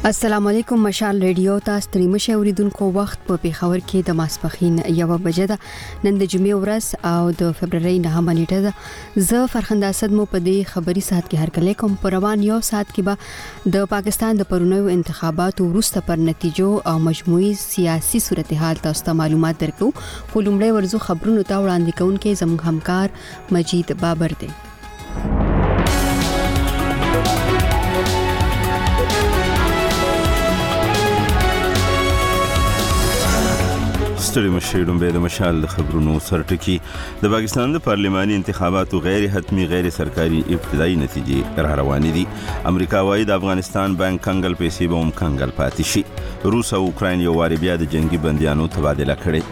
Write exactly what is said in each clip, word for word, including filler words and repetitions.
السلام علیکم مشال ریډیو تاسو ترې مشه اوریدونکو وخت په پیښور کې د ماسپخین یو بجې ده نن د جمعې ورځ او د فبرवरी نهمه نیټه ده زه فرخنده اسد مو په دې خبري ساعت کې هرکلی کوم پر روان یو ساعت کې به د پاکستان د پرونیو انتخاباتو وروسته پر نتیجو او مجموعي سیاسي صورتحال تاسو ته معلومات درکو خو لومړی ورزو خبرونو ته وړاندې کوونکې زموږ همکار مجید بابر دی ستړي مشیدون به د مشال خبرونو سرټکی د پاکستان د پارلماني انتخاباتو غیر حتمی غیر سرکاري ابتدایي نتیجې را روانې دي امریکا وايي د افغانستان بانک کنګل پیسې به هم کنګل پاتې شي روس او اوکراین یو واری بیا د جنگي بنديانو تبادله کړي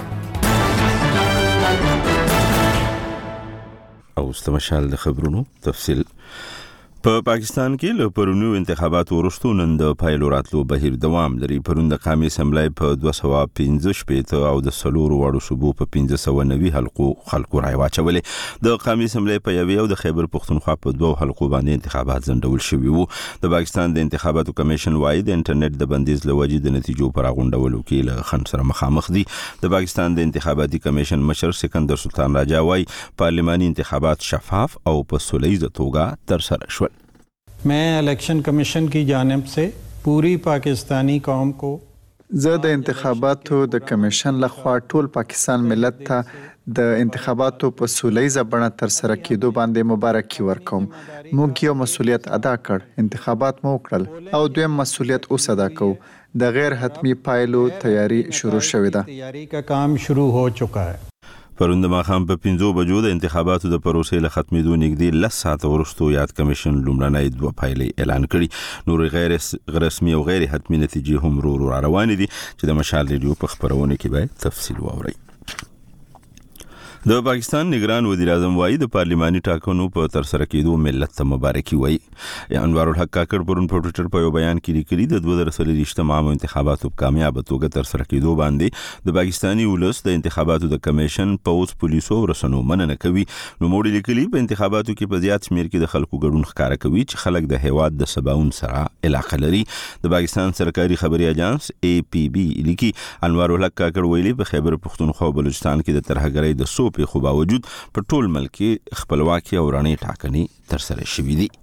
او ست مشال د خبرونو تفصیل په پاکستان کې له پرونیو انتخاباتو وروسته نن د پایلو راتلو بهیر دوام لري پرون د قومي اسمبلی په دوه سوه پنځه شپېته او د سلورو وړو صوبو په پنځه سوه نوي حلقو خلکو رای واچولې د قومي اسمبلی په یوې او د خیبر پختونخوا په دوه حلقو باندې انتخابات ځنډول شوي وو د پاکستان د انتخاباتو کمیشن وايي د انټرنیټ د بندیز له وجې د نتیجو پر غونډولو کې له خنډ سره مخامخ دي د پاکستان د انتخاباتي کمیشن مشر سکندر سلطان راجا وايي پارلماني انتخابات شفاف او په سولیزه توګه ترسره شول मैं election commission की जानिब से पूरी पाकिस्तानी कौम को زه د انتخاباتو د کمیشن لخوا ټول پاکستان ملت ته د انتخاباتو په سولیزه بڼه تر سره کېدو باندې مبارکي ورکوم موږ یو مسؤلیت ادا کړ انتخابات مو وکړل او دویم مسؤلیت اوس ادا کوو د غیر حتمی پایلو تیاری شروع شوې ده تیاری کا کام شروع هو چکا ہے پرون د ماښام په پنځو بجو د انتخاباتو د پروسې له ختمېدو نږدې لس ساعته وروسته یاد کمیشن لومړنۍ دوه پایلې اعلان کړي نور غیر رسمي او غیر حتمي نتیجې هم ورو ورو روانې دي چې د مشال ریډیو په خبرونه کې به تفصیل واورئ د پاکستان نگران وزیر اعظم وايي د پارلماني ټاکنو په تر سره کېدو ملت ته مبارکي وايي انوار الحق کاکړ پرون په ټویټر په یو بیان کې لیکلي د دوه زره څلوېښتم عام انتخاباتو په کامیابه توګه تر سره کېدو باندې د پاکستاني ولس د انتخاباتو د کمیشن پوز پولیسو رسنو مننه کوي نو موږ لیکلي په انتخاباتو کې په زیات شمیر کې د خلکو ګډون ښکارا کوي چې خلک د هیواد د سباون سره علاقه لري د پاکستان سرکاري خبري اژانس اي پي بي لیکي انوار الحق کاکړ ویلي په خیبر پختونخوا او بلوچستان کې د ترهګرۍ د سو په خو باوجود په ټول ملک خپلواکي او رڼې ټاکنې تر سره شوې دي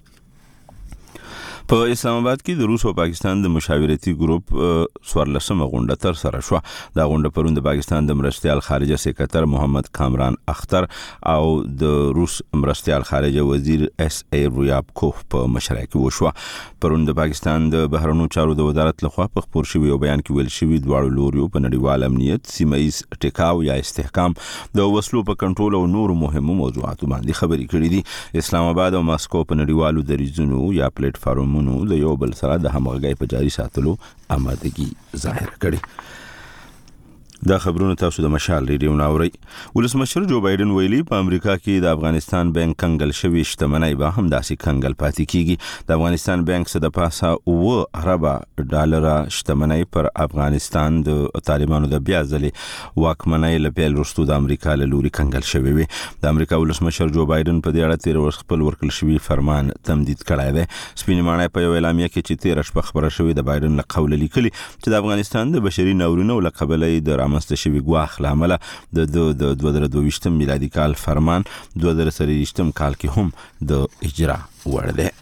په اسلام آباد کې د روس او پاکستان د مشاورتي ګروپ څوارلسمه غونډه تر سره شوه دا غونډه پرون د پاکستان د مرستیال خارجه سکرټر محمد کامران اختر او د روس مرستیال خارجه وزیر اس ای رویابکوف په مشرۍ کې وشوه پرون د پاکستان د بهرنیو چارو د وزارت لخوا په خبر شوی او بیان کې ویل شوی دواړو لوريو په نړیوال امنیت سیمایي ټیکاو یا استحکام د وسلو په کنټرول او نور مهمو موضوعاتو باندې خبرې کړې دي اسلام آباد او ماسکو په نړیوالو دریځونو یا پلیټ فارم نو د یو بل سره د همغږۍ په جاري ساتلو آمادګي ظاهر کړي دا خبرونه تاسو د مشال ریډیو ناوري ولسمشر جو بایدن ویلي په امریکا کې د افغانستان بانک کنګل شوی شتمنۍ به هم داسې کنګل پاتې کیږي د افغانستان بانک څخه د پاسه اوه اربه ډالر شتمنۍ پر افغانستان د طالبانو د بیا ځلې واکمنۍ لپاره وروسته د امریکا له لوري کنګل شوی وي د امریکا ولسمشر جو بایدن په دې اړه تیر ورځ خپل ورکړل شوی فرمان تمدید کړی دی سپینمانه په یو اعلامیه کې چې تیر شپه خبره شوې د بایدن له قول لیکلي چې د افغانستان د بشري ناورینونو له قبلې د رامنځته شوي ګواښ له امله د د دوه زره دوه ویشتم میلادي کال فرمان دوه زره څلوېښتم کال کې هم د اجرا وړ دی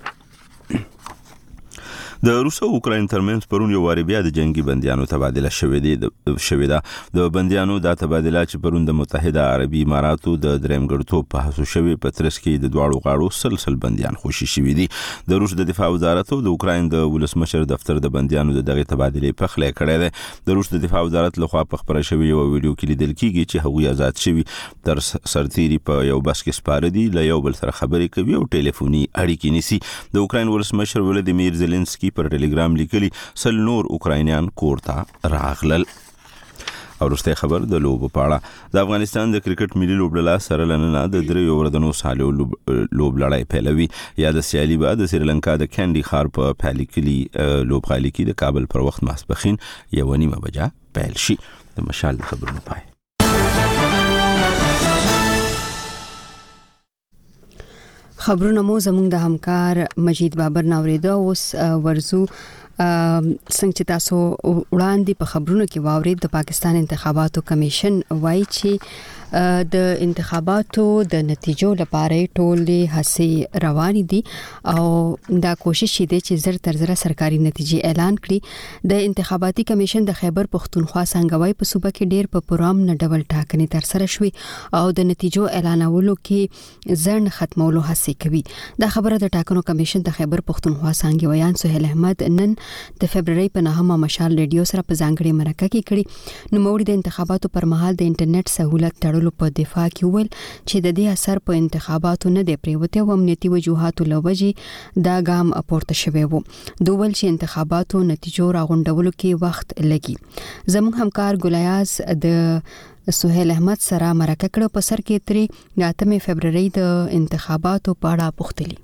د روس او اوکراین ترمنځ پرون یو واری بیا د جنگي بنديانو تبادله شوې دي د شوې ده د بنديانو د تبادله چې پرون د متحده عربي اماراتو د درېمګړتوب په حساب شوی په ترڅ کې د دواړو غاړو سلسل بنديان خوشي شوي دي د روس د دفاع وزارت او د اوکراین د ولسمشر دفتر د بنديانو د دغه تبادله په خله کړی دی د روس د دفاع وزارت لخوا په خبره شوی یو ویډیو کې لیدل کیږي چې هغوی آزاد شوي تر سرتيري په یو بس کې سپاره دي له یو بل سره خبرې کوي او ټلیفوني اړیکې نیسي د اوکراین ولسمشر ولادیمیر زيلنسکي پر ټلګرام لیکلي سل نور اوکراینیان کور ته راغلل او وروسته خبر د لوبو په اړه د افغانستان د کرکټ ملي لوبډله سره لننه د دریو ورځو سالو لوبلړۍ پیلوي یا د سیالي بعد د سریلانکا د کینډي خار په پالیکلي لوبغالي کې د کابل پر وخت ماسپخین یو نیمه بجه پیل شي د مشال خبرونه پای خبرونه مو زموږ د همکار مجید بابر ناوریده اوس ورزو څنګه چې تاسو وړاندې په خبرونو کې واورید د پاکستان انتخاباتو کمیشن وایي چې د انتخاباتو د نتیجو لپاره ټولې هڅې روانې دي او دا کوشش دی چې زر تر زر سرکاري نتیجې اعلان کړي. د انتخاباتي کمیشن د خیبر پختونخوا څنګهوي په صوبه کې ډېر په پرام نه ډول ټاکنې تر سره شوې او د نتیجو اعلانولو کې ځنډ ختمولو هڅه کوي. دا خبره د ټاکنو کمیشن د خیبر پختونخوا څنګهویان سهیل احمد نن د فبرवरी په نهمه مشال ریډیو سره په ځانګړي مرکه کې کړي. نو موږ د انتخاباتو پر مهال د انټرنیټ سہولت تړلو په دفاع کې ویل چې د دې اثر په انتخاباتو نه دی پریوته او امنیتي وجوهاتو لوجې دا ګام پورته شوی وو. دوی ول چې انتخاباتو نتیجو راغونډولو کې وخت لګي. زموږ همکار ګلیاز د سهیل احمد سره مرکه کړو په سر کې تری د اتمه فبرवरी د انتخاباتو په اړه پوښتلی.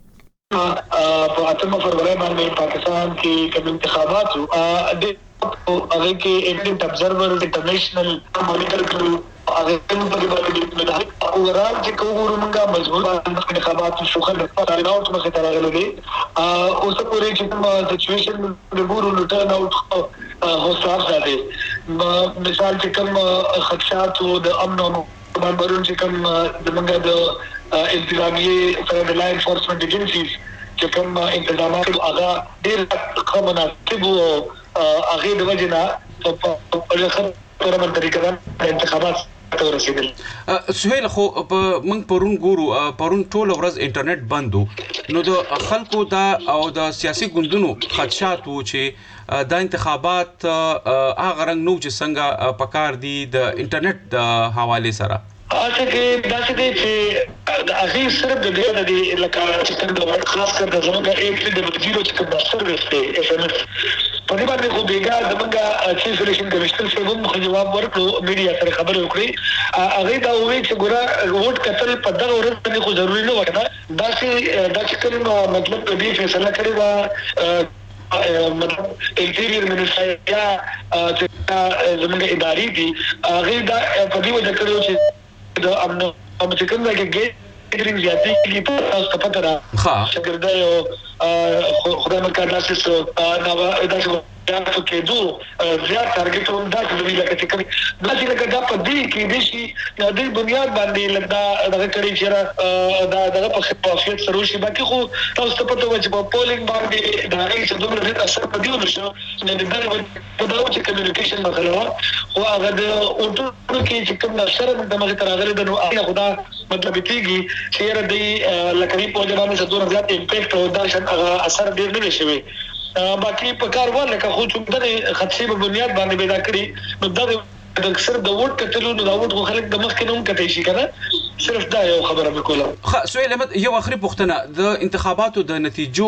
په اتمه فبرवरी باندې پاکستان کې کوم انتخابات د هغه کې انډیپندنت ابزرور انټرنیشنل مانیټر کړو هغه په دې باندې د اورال چې کومو موږ مضبوط انتخابات شو خل په اړه او څه ته راغلي دي او څه پورې چې کوم سچويشن د ګورو ټرن اوټ هوساف ده مثال چې کوم خدشات او د امن او باندې چې کوم د موږ د انتظامیه سره د لا انفورسمنت ایجنسیز چې کوم انتظامات هغه ډېر کومه تبو هغه د وجنه په خبره من طریقه انتخابات ورسېدل. سهیل خو موږ پرون ګورو پرون ټول ورځ انټرنیټ بندو نو د خلکو دا او د سیاسي ګوندونو خدشات وو چې دا انتخابات هغه رنګ نو چې څنګه پکار دي د انټرنیټ د حواله سره. اته کې دا چې د اخی صرف د دې د لکه چې څنګه خاص کر د زموږه ایک د زیرو چې کوم سروس دی اس ام اس په دې باندې خو بیګا زموږه چیف الیکشن کمیشنر څخه هم جواب ورکړو میډیا سره خبرې وکړي هغه دا وایي چې ګوره ووټ کتل په دغه ورځ باندې خو ضروري نه وکړه دا چې دا چې کوم مطلب دې فیصله کړی و مطلب انټیریئر منسټر یا چې زموږه اداري دي هغه دا په دې وجه کړو چې د امن او چې کومه کې ګیرینګ زیاتې کې په تاسو پته را شګردای او خدای مکه ناسس نو دا چې یا کې دوه زیات ټارګټ هم دا چې ویل کېږي چې دا چې لکه دا په دې کې د شي د دې بنیاد باندې لږه دغه کړي چې دا دغه په خپافیت سره شي باقي خو تاسو ته پته و چې په پولینګ باندې دا هیڅ څه دومره ډېر اثر پدې ونشو نه دا په دا چې کمیونیکیشن مسله او هغه د اورټو کې چې کوم اثر د مخه تراغله د نو هغه خدا مطلب دیږي چې را دې لکه په ځوانه څه دومره زیات امپیکټ او دا هغه اثر ډېر نه شي باقي په کار ول لکه خو چې د خدشي په بنیاد باندې پیدا کړی نو دا د اکثر د ووټ کتلو نو دا ووټ خو خلک د مخ کې نوم کتای شي کنه صرف دا یو خبره وکوله. خا سویل احمد یو اخري پوښتنه د انتخاباتو د نتیجو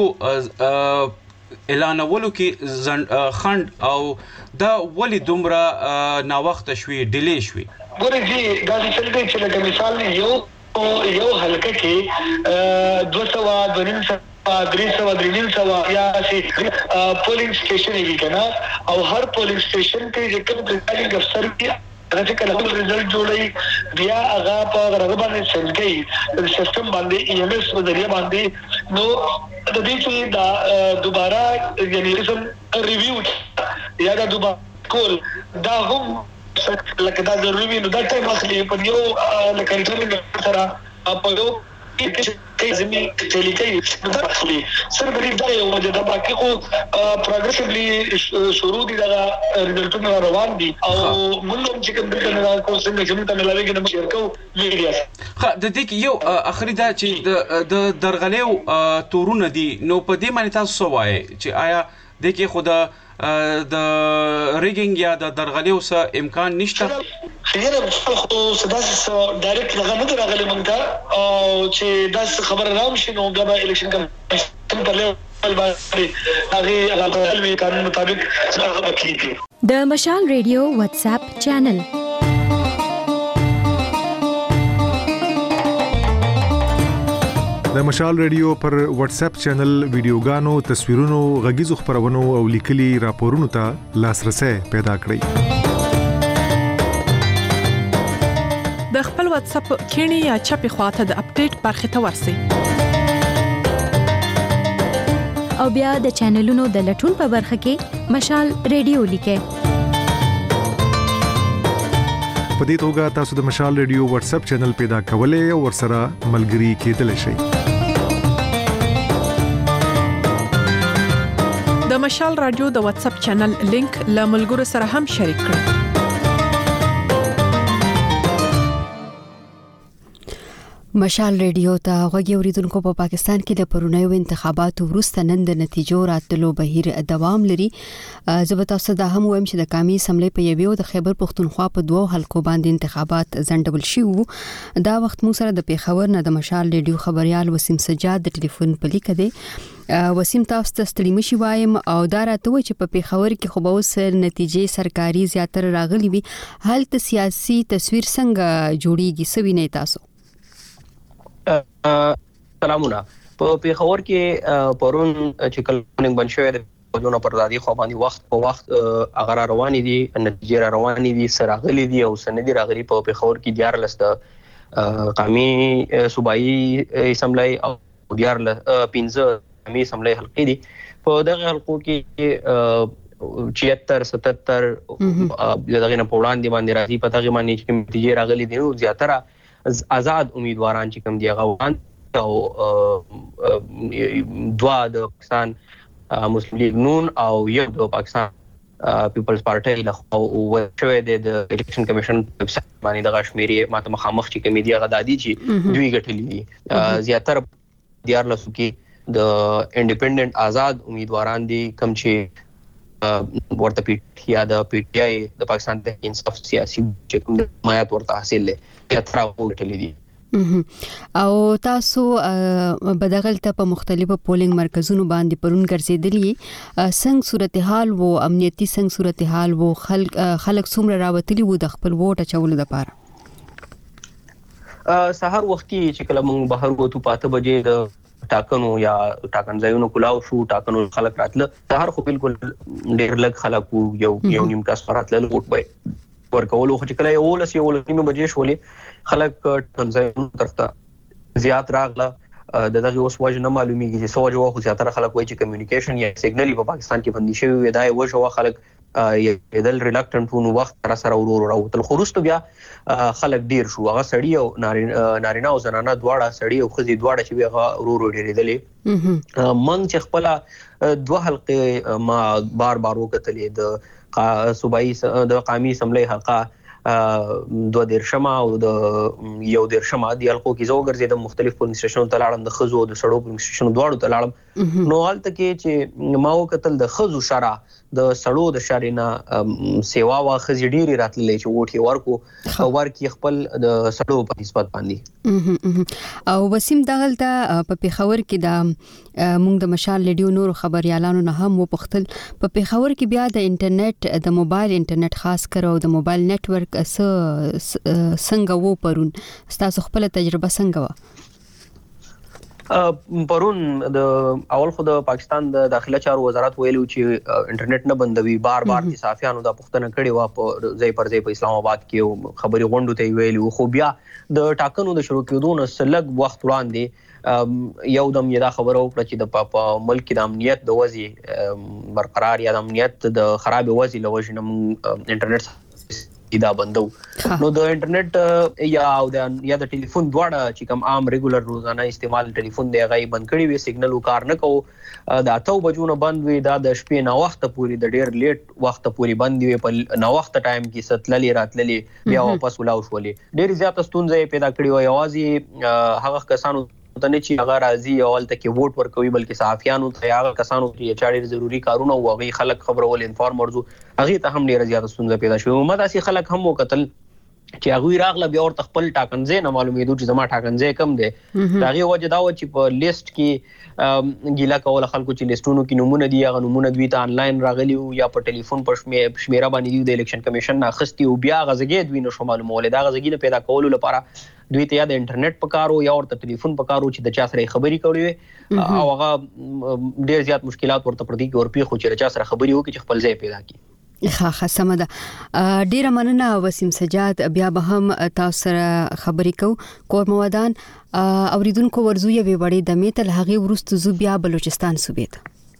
اعلانولو کې خند او دا ولی دومره نا وخت شوي ډیلی شوي ګورې جی دا چې چې لکه مثال یو یو حلقه کې دوه سوه دوه نیم سوه درې سوه درې نیم سوه یا چې پولینګ سټیشن یې کنه او هر پولینګ سټیشن کې چې کوم پریزایډینګ افسر کې هغه چې کله ریزلټ جوړي بیا هغه په هغه باندې سند کوي سیستم باندې ای ایم ایس په ذریعہ باندې نو د دې چې دا دوباره یعنی کوم ریویو یا دا دوباره کول دا هم لکه دا ضروري نو دا ټایم اخلي په یو لکه ریټرن سره په یو کې زمي چې لیکي دا اخلي سر بری دا یو وجه دا باقي خو پروګریسیولی شروع دي دا ریزلټونه روان دي او موږ چې کوم څنګه کو څنګه چې موږ ملالي کې نو شیر کو میډیا خا د دې یو اخري دا چې د درغلیو تورونه دي نو په دې باندې تاسو وایي چې آیا د کې خدا د ریګینګ یا د درغلیو سره امکان نشته خیره خو سداسه ډایرکټ هغه نه راغلی مونږ او چې دا خبر راو شي نو د الیکشن کمیشن په لیول باندې هغه هغه قانون مطابق هغه کیږي. د مشال ریډیو واتس اپ چینل د مشال ریډیو پر واتس اپ چینل ویډیوګانو تصویرونو غږیزو خبرونو او لیکلي راپورونو ته لاسرسي پیدا کړئ. د خپل واتس اپ کینی یا چپی خواته د اپډیټ برخه ته ورسئ. او بیا د چینلونو د لټون په برخه کې مشال ریډیو لیکه. په دې توګه تاسو د مشال ریډیو واتس اپ چینل پیدا کولای او ورسره ملګري کېدلی شئ. د مشال رادیو د واتس اپ چینل لینک له ملګرو سره هم شریک کړئ. مشال ریډیو ته غوږی اوریدونکو په پاکستان کې د پرونیو انتخاباتو وروسته نن د نتیجو راتلو بهیر دوام لري. زه تاسو ته هم وایم چې د قومي اسمبلی په یوه د خیبر پختونخوا په دوه حلقو باندې انتخابات ځنډول شوي. دا وخت مو سره د پیښور نه د مشال ریډیو خبريال وسیم سجاد د ټلیفون په لیک دی. وسیم تاسو ته ستړي مشي وایم او دا راته و چې په پیښور کې خو به اوس نتیجې سرکاري زیاتره راغلي وي. هلته سیاسي تصویر څنګه جوړیږي سوي نه تاسو؟ سلامونه. په پیښور کې پرون چې کلونګ بنشوي د پدونه پردادي خو باندې وخت په وخت اگر رواني دي نتیجې رواني دي سراغلي دي او سندي راغلي په پیښور کې دیار لسته قومي صوبایي اسمبلی او دیار پنځه قومي اسمبلی حلقې دي. په دغه حلقو کې چيهتر ستتر دغه نه پولاند دي باندې راځي. په دغه باندې چې نتیجې راغلي دي نو زیاتره آزاد امیدواران چې کوم دی غوان او دوا د پاکستان مسلم لیگ نون او یو د پاکستان پیپلز پارټي له او شوی د الیکشن کمیشن په باندې د کشمیري ماته مخامخ چې کمیډیا غدادي چې دوی غټلې دي. زیاتره دیار لسو کې د انډیپندنت آزاد امیدواران دي کوم چې ورته پی یا د پی ټی آی د پاکستان د انصاف سیاسي چې کوم مایات ورته حاصل لري یاترا وټلې دي. او تاسو بدغلته په مختلفو پولینګ مرکزونو باندې پرون ګرځېدلی څنګه صورتحال وو امنیتي څنګه صورتحال وو خلک خلک څومره راوتلی وو د خپل ووټ اچولو لپاره؟ سحر وختي چې کله موږ بهر وته پاته بجې د ټاکنو یا ټاکن ځایونو کلاو شو ټاکنو خلک راتله سحر خو بالکل ډېر لږ خلک یو یو نیم کاس راتله ووټ به ورکولو خو چې کله یو لس یو لس نیمه بجې شولې خلک ټنځایونو طرف ته زیات راغله. د دغه اوس وجه نه معلومیږي چې سوجه واخو زیاتره خلک وایي چې کمیونیکیشن یا سیګنل په پاکستان کې بندي شوی وي. دا یو وجه خلک یدل ریلکټنټ وو وخت را سره ورور راوتل. خو وروسته بیا خلک ډیر شو هغه سړی او نارینه او زنانه دواړه سړی او خزي دواړه چې هغه ورور ډیرېدلې. من چې خپل دوه حلقې ما بار بار وکتلې د صوبایي د قومي اسمبلی حلقه دوه دیرشمه او د یو دیرشمه دی حلقو کې زو ګرځیدم مختلف پولیس سټیشنونو ته لاړم د خزو د سړو پولیس سټیشنونو دواړو ته لاړم. نو حالت کې چې ما وکتل د خزو شارع د سړو د شارینا سیوا وا خزي ډيري راتللې چې وټي ورکو ورکی خپل د سړو په نسبت باندې. او وسیم دغلته په پیښور کې د موږ د مشال ریډیو نور خبريالانو نه هم وپختل په پیښور کې بیا د انټرنیټ د موبایل انټرنیټ خاص کړو د موبایل نتورک اس څنګه وو پرون تاسو خپل تجربه څنګه و؟ پرون د اول خو د پاکستان د داخله چارو وزارت ویلو چې انټرنیټ نه بندوي. بار بار د صحافیانو د پښتنه کړي وا په ځای پر ځای په اسلام آباد کې خبري غونډو ته ویلو. خو بیا د ټاکنو د شروع کېدو نه سلګ وخت وړاندې یو دم یدا خبرو کړ چې د ملک د امنیت د وضعي برقرار یا د امنیت د خراب وضعي لوجنه انټرنیټ دا بندو. نو د انټرنیټ یا د یا د ټلیفون دواړه چې کوم عام ریګولر روزانه استعمال ټلیفون دی غي بند کړی وي سیګنل کار نه کو دا اتو بجونه بند وي دا د شپې نه وخت پوری د ډیر لیټ وخت پوری بند وي په نو وخت ټایم کې ستللی راتللی بیا واپس ولاو شولې ډیر زیات ستونزې پیدا کړې و. یوازې هغه کسانو ته نه چې هغه راځي اول ته کې ووټ ورکوي بلکې صحافیانو ته هغه کسانو چې چاړي ضروری کارونه او هغه خلک خبرول انفارمرز هغه ته هم ډیر زیات ستونزې پیدا شوې. مده سي خلک هم وکتل چې هغه راغله بیا ورته خپل ټاکنځي نه معلومېدو چې زما ټاکنځي کم دي. داغه وجه دا و چې په لیست کې ګیلا کول خلکو چې لیستونو کې نمونه دي هغه نمونه دوی ته انلاین راغلي یا په ټلیفون پر شمیره باندې د الیکشن کمیشن نه خستي او بیا غزګې دوی نشو معلومول. دا غزګې پیدا کول لپاره دوی ته یا د انټرنیټ پکارو یا ورته ټلیفون پکارو چې د چا سره خبري کوي او هغه ډیر زیات مشکلات ورته پردي کې ورپی خو چې چا سره خبري وکړي چې خپل ځای پیدا کړي. ښه ښه سمه ده. ډیره مننه وسیم سجاد. بیا به هم تاسو سره خبرې کوو. کور موادان اوریدونکو ورزو یې وړي د میتل هغه ورستو زو بیا بلوچستان صوبې ته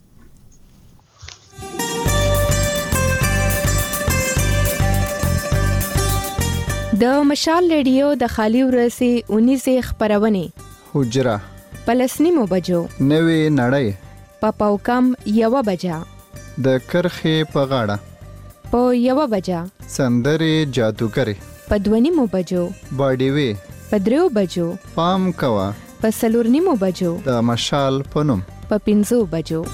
د مشال ریډیو د خالي ورسي اونیزه خبرونه حجره پلسنیمو بجو نوې نړۍ په پاوکم یو بجا د کرخې په غاړه په یو بجا سندرې جادوګری په دونیمو بجو باډیوي په دریو بجو پام کوا په سلورنیمو بجو د مشال پنوم په پنځو بجو.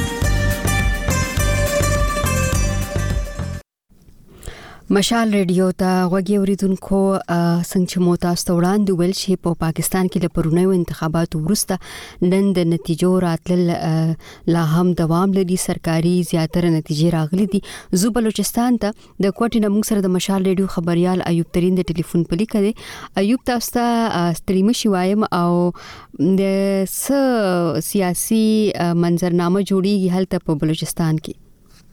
مشال ریډیو ته غوږی اوریدونکو څنګه چې مو تاسو ته وړاندې ویل شي په پاکستان کې د پرونیو انتخاباتو وروسته نن د نتیجو راتلل لا هم دوام لري. سرکاري زیاتره نتیجې راغلي دي. زو بلوچستان ته د کوټې نمنګ سره د مشال ریډیو خبريال ایوب ترين د ټلیفون په لیک دی. ایوب تاسو ته ستړي مشي وایم او د س سیاسي منظرنامه جوړیږي هلته په بلوچستان کې.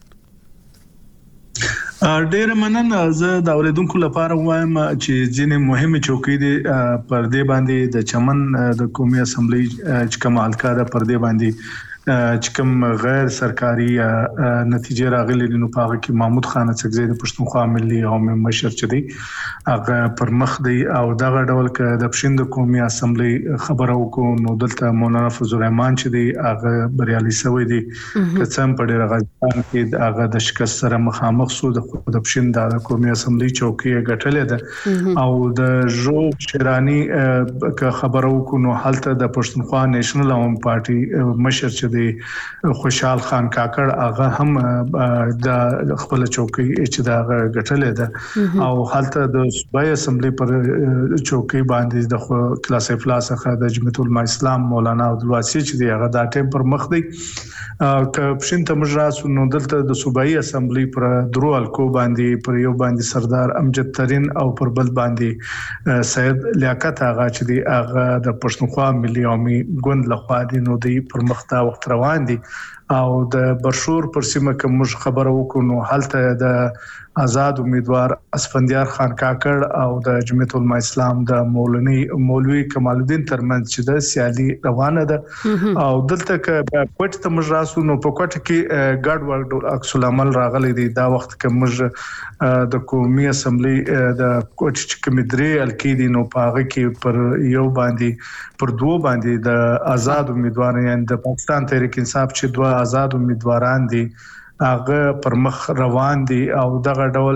ډېر مننه. زه د اوریدونکو لپاره وایم چې ځینې مهمه چوکۍ دي پر دې باندې د چمن د قومي اسمبلی چې کوم حلقه ده پر دې باندې چې کوم غیر سرکاري نتیجې راغلي نو په هغه کې محمود خان څخه د پښتونخوا ملي او مشر چې دی هغه پر مخ دی او دغه ډول ک د پښین د قومي اسمبلی خبرو کو نو دلته مولانا فضل الرحمن چې دی هغه بریالي شوی دی که څم په ډیر غاځان کې هغه د شکست سره مخامخ سو د پښین د قومي اسمبلی چوکۍ غټلې ده او د جو شیرانی ک خبرو کو نو حالت د پښتونخوا نېشنل عوام پارټي مشر چې خوشحال خان کاکړ هغه هم د خپل چوکۍ چې دا غټلې ده او حالت د صوبایي اسمبلی پر چوکۍ باندې د کلاس افلاس څخه د جمعیت العلماء اسلام مولانا عبدالواسی چې دی هغه دا ټیم پر مخ دی. ک پښین ته مجراس نو دلته د صوبایي اسمبلی پر درو الکو باندې پر یو باندې سردار امجد ترين او پر بل باندې سید لیاقت هغه چې دی هغه د پښتونخوا ملي عوامي ګوند لخوا دی نو دی پر مخ وخت روان دي او د برشور پر سیمه کوم خبره وکړو حالته د آزاد امیدوار اسفندیار خان کاکړ او د جمعیت العلماء اسلام د مولوی مولوی کمال الدین ترمنځ چې د سیالي روانه ده او دلته ک کوټ ته مجراسو نو په کوټ کې ګډ وډ عکس العمل راغلي دي دا وخت کې مج د قومي اسمبلی د کوټ چې کمیدري الکیدي نو پاغه کې پر یو باندې پر دوه باندې د آزاد امیدوار یعنی د پاکستان تحریک انصاف چې دوه آزاد امیدواران دي هغه پر مخ روان دي او دغه ډول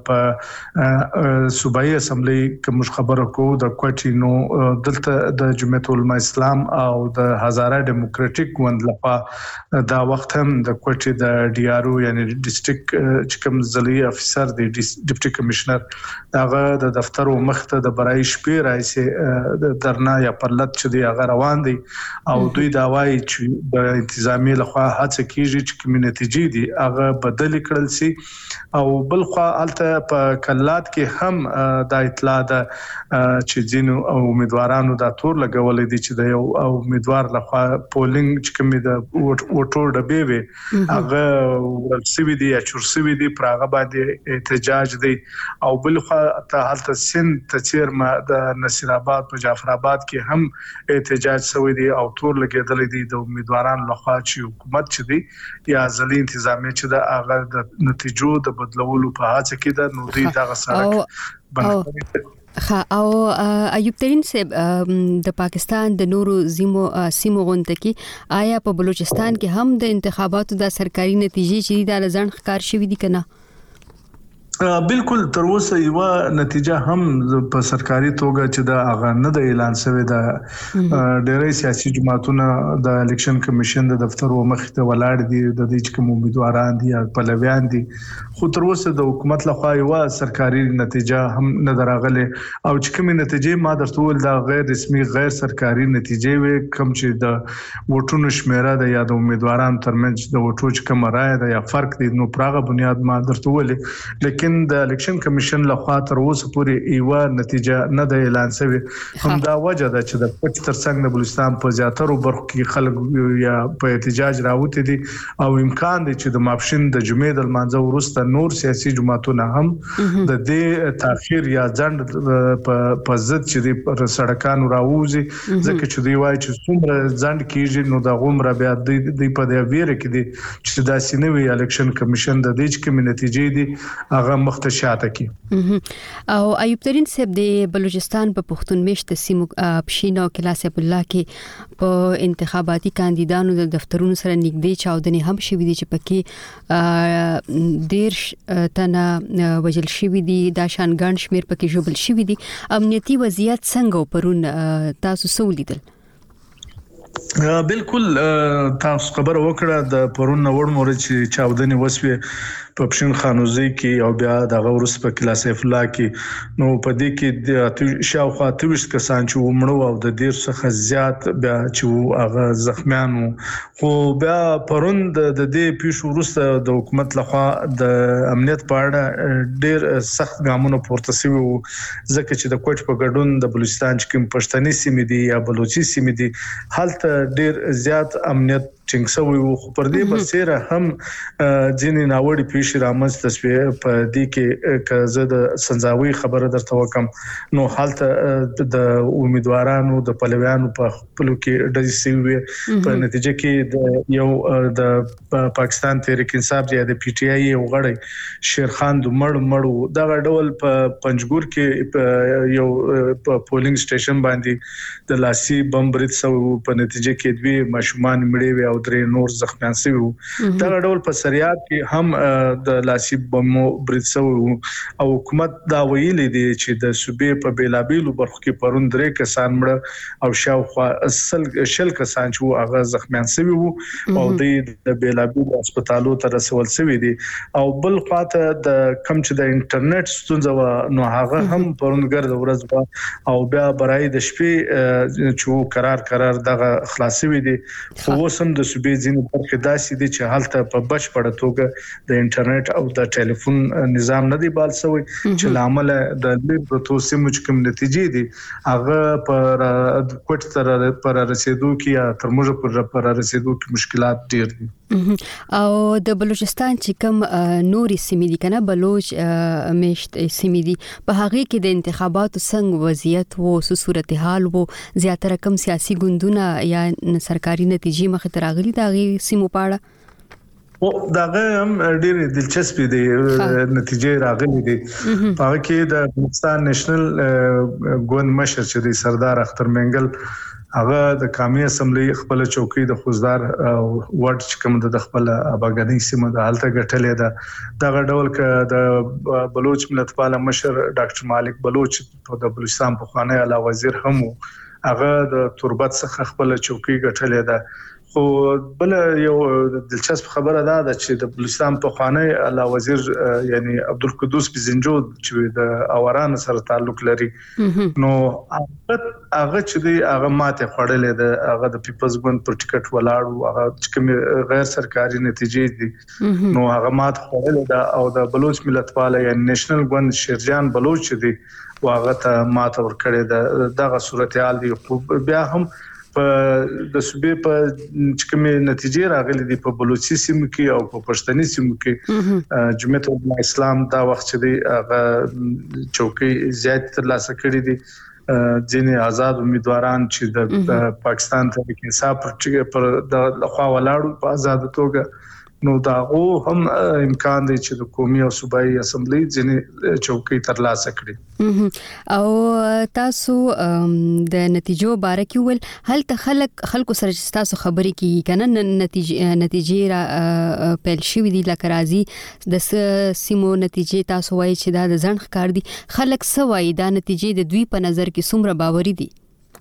په صوبایي اسمبلی کوم خبره کو د کوټی نو دلته د جمعیت العلماء اسلام او د هزاره ډیموکراټیک ګوند لخوا دا وخت هم د کوټی د ډي ار او یعنی ډیسټریکټ چې کوم ځلې افسر دی ډیپټي کمشنر هغه د دفتر مخته د برای شپې راځي د درنا یا پرلط چې دی هغه روان دي او دوی دا وایي چې د انتظامی لخوا هڅه کیږي چې کمیونټي دي هغه بدل کړل سي او بل خو الته په کلات کې هم د اطلاع ده چې جنو امیدوارانو د تور لګولې دي چې د یو امیدوار لخوا پولینګ چې کوم د وټور ډبې وي هغه ورسوي دي یا چورسوي دي پر هغه باندې احتجاج دي او بل خو ته الته سن تچیر ما د نصیر آباد په جعفر آباد کې هم احتجاج شوی دي او تور لګیدل دي د امیدوارانو لخوا چې حکومت چې دي یا ځلي انتظام چې دا هغه د نتیجو د بدلولو په هڅه کې ده نو دوی دغه سړک بند خا او ایوب ترين صاحب د پاکستان د نورو زیمو سیمو غونډه کې آیا په بلوچستان کې هم د انتخاباتو د سرکاري نتیجې چې د ځان ښکار شوې دي کنه؟ بالکل تر اوسه یو نتیجه هم په سرکاري توګه چې دا هغه نه د اعلان شوی دا ډېری سیاسي جماعتونه د الیکشن کمیشن د دفتر و مخ ته ولاړ دي د دې کوم امیدواران دي یا پلویان دي خو تر اوسه د حکومت لخوا یو سرکاري نتیجه هم نه دراغله او چې کوم نتیجې ما درته ول دا غیر رسمي غیر سرکاري نتیجې وي کوم چې د ووټونو شمیره د یا د امیدوارانو ترمنځ د ووټو چې کوم رائے ده یا فرق دي نو پراغه بنیاد ما درته ول لیکن د الیکشن کمیشن لخوا تر اوسه پورې ایوا نتیجه نه د اعلان شوی هم دا وجه ده چې د پټ ترڅنګ د بلوچستان په زیاتره برخو کې خلک یا په احتجاج راوته دي او امکان دی چې د ماپښین د جمعې د لمانځه وروسته نور سیاسي جماعتونه هم د دې تاخير یا ځند په ضد چې د سړکانو راوځي ځکه چې دی وایي چې څومره ځند کیږي نو د غومره بیا د په دې ویره کې دي چې دا سینوي الیکشن کمیشن د دې چې کوم نتیجې دي هغه هغه مختشاته کی. او ایوب ترين صاحب د بلوچستان په پښتون میشت سیمو پښینو کلاس اب الله کې په انتخاباتي کاندیدانو د دفترونو سره نږدې چاودنې هم شوې دي چې پکې ډیر تنه وجل شوې دي دا شان ګڼ شمیر پکې جوړل شوې دي. امنیتي وضعیت څنګه پرون تاسو سولیدل؟ بالکل تاسو خبر وکړه د پرون نوړ مور چې چاودنې وسوي په پښین خانوزي کې او بیا د غورس په کلاس اف الله کې نو په دې کې د شاوخوا تويش کسان چې ومړو او د ډیر څخه زیات بیا چې هغه زخمیانو خو بیا پرون د دې پیښو وروسته د حکومت لخوا د امنیت په اړه ډیر سخت ګامونه پورته شوي وو ځکه چې د کوټ په ګډون د بلوچستان چې کوم پښتني سیمې دي یا بلوچي سیمې دي هلته ډیر زیات امنیت څنګه سوي وو خو پر دې برسره هم ځینې ناوړي پیښې رامنځته شوې په دې کې کزه د سنځاوي خبره درته وکم نو حالت د امیدوارانو د پلویانو په خپل کې ډزې سوي په نتیجه کې د یو د پاکستان تحریک انصاف دی د پی ټی آی یو غړی شیرخان د مړ مړ دغه ډول په پنځګور کې یو په پولینګ سټیشن باندې د لاسي بم برید سو په نتیجه کې دوی ماشومان مړي وي او درې نور زخمیان شوي وو دا ډول په سریات کې هم د لاسي بمو برید شوي وو او حکومت دا ویلي دی چې د صوبې په بیلابیلو برخو کې پرون درې کسان مړه او شاوخوا اصل شل کسان چې هغه زخمیان شوي وو او د بیلابیلو هسپتالو ته رسول شوي دي او بل خواته د کم چې د انټرنیټ ستونزه نو هغه هم پرون ګرد ورځ او بیا برای د شپې چې قرار قرار دغه خلاصوي دي خو وسم د صوبې ځینې برخې داسې دي چې حالت په بشپړه توګه د انټرنیټ او د ټلیفون نظام نه دی بال شوی چې لامل د لیبرتو سیمو چې کوم نتیجې دي هغه پر کوټ تر پر رسیدو کې یا تر موږ پر پر رسیدو کې مشکلات ډیر دي او د بلوچستان چې کوم نوري سیمې دي کنه بلوچ میشت سیمې دي په هغه کې د انتخاباتو څنګه وضعیت وو سو صورتحال وو زیاتره کم سیاسي ګوندونه یا سرکاري نتیجې مخ ته راغلي دا غي سیمو پاړه او داغه هم ډېر دلچسپ دي نتیجې راغلي دي په کې د پاکستان نېشنل ګوند مشر چې دی سردار اختر منګل هغه د قومي اسمبلی خپل چوکۍ د خوزدار وارد چې کوم د خپل اباګنی سیمه د حالت غټلې ده دغه ډول ک د بلوچ ملتپال مشر ډاکټر مالک بلوچ د بلوچستان په خوانه اعلی وزیر هم هغه د تربت څخه خپل چوکۍ غټلې ده خو بل یو دلچسپ خبره ده چې د بلوچستان په خوانه اعلی وزیر یعنی عبدالقدوس بزنجو چې د اوران سره تعلق لري نو هغه هغه چې دی هغه ماته خړلې ده هغه د پیپلز ګوند پر ټیکټ ولاړو هغه چې کوم غیر سرکاري نتیجې دي نو هغه ماته خړلې ده او د بلوچ ملتپال یا نېشنل ګوند شیرجان بلوچ دی واغه ته ماته ور کړې ده دغه صورتحال دی خو بیا هم په د صوبې په چې کومه نتیجې راغلي دي په بلوچي سیمو کې او په پښتني سیمو کې جمعیت العلماء اسلام دا وخت چې دی هغه چوکۍ زیات ترلاسه کړې دي ځینې آزاد امیدواران چې د پاکستان تحریک انصاف پر د خوا ولاړو په آزاد توګه نو دا او هم امکان دی چې د قومي او صوبایي اسمبلی ځینې چوکۍ ترلاسه کړي او تاسو د نتیجو باره کې ول هل ته خلک خلکو سره تاسو خبرې کی کنه نتیجې نتیجې را پیل شوې دي لکه راځي د سیمو نتیجې تاسو وایي چې دا د ځن ښکار دي خلک سوای دا نتیجې د دوی په نظر کې څومره باوري دي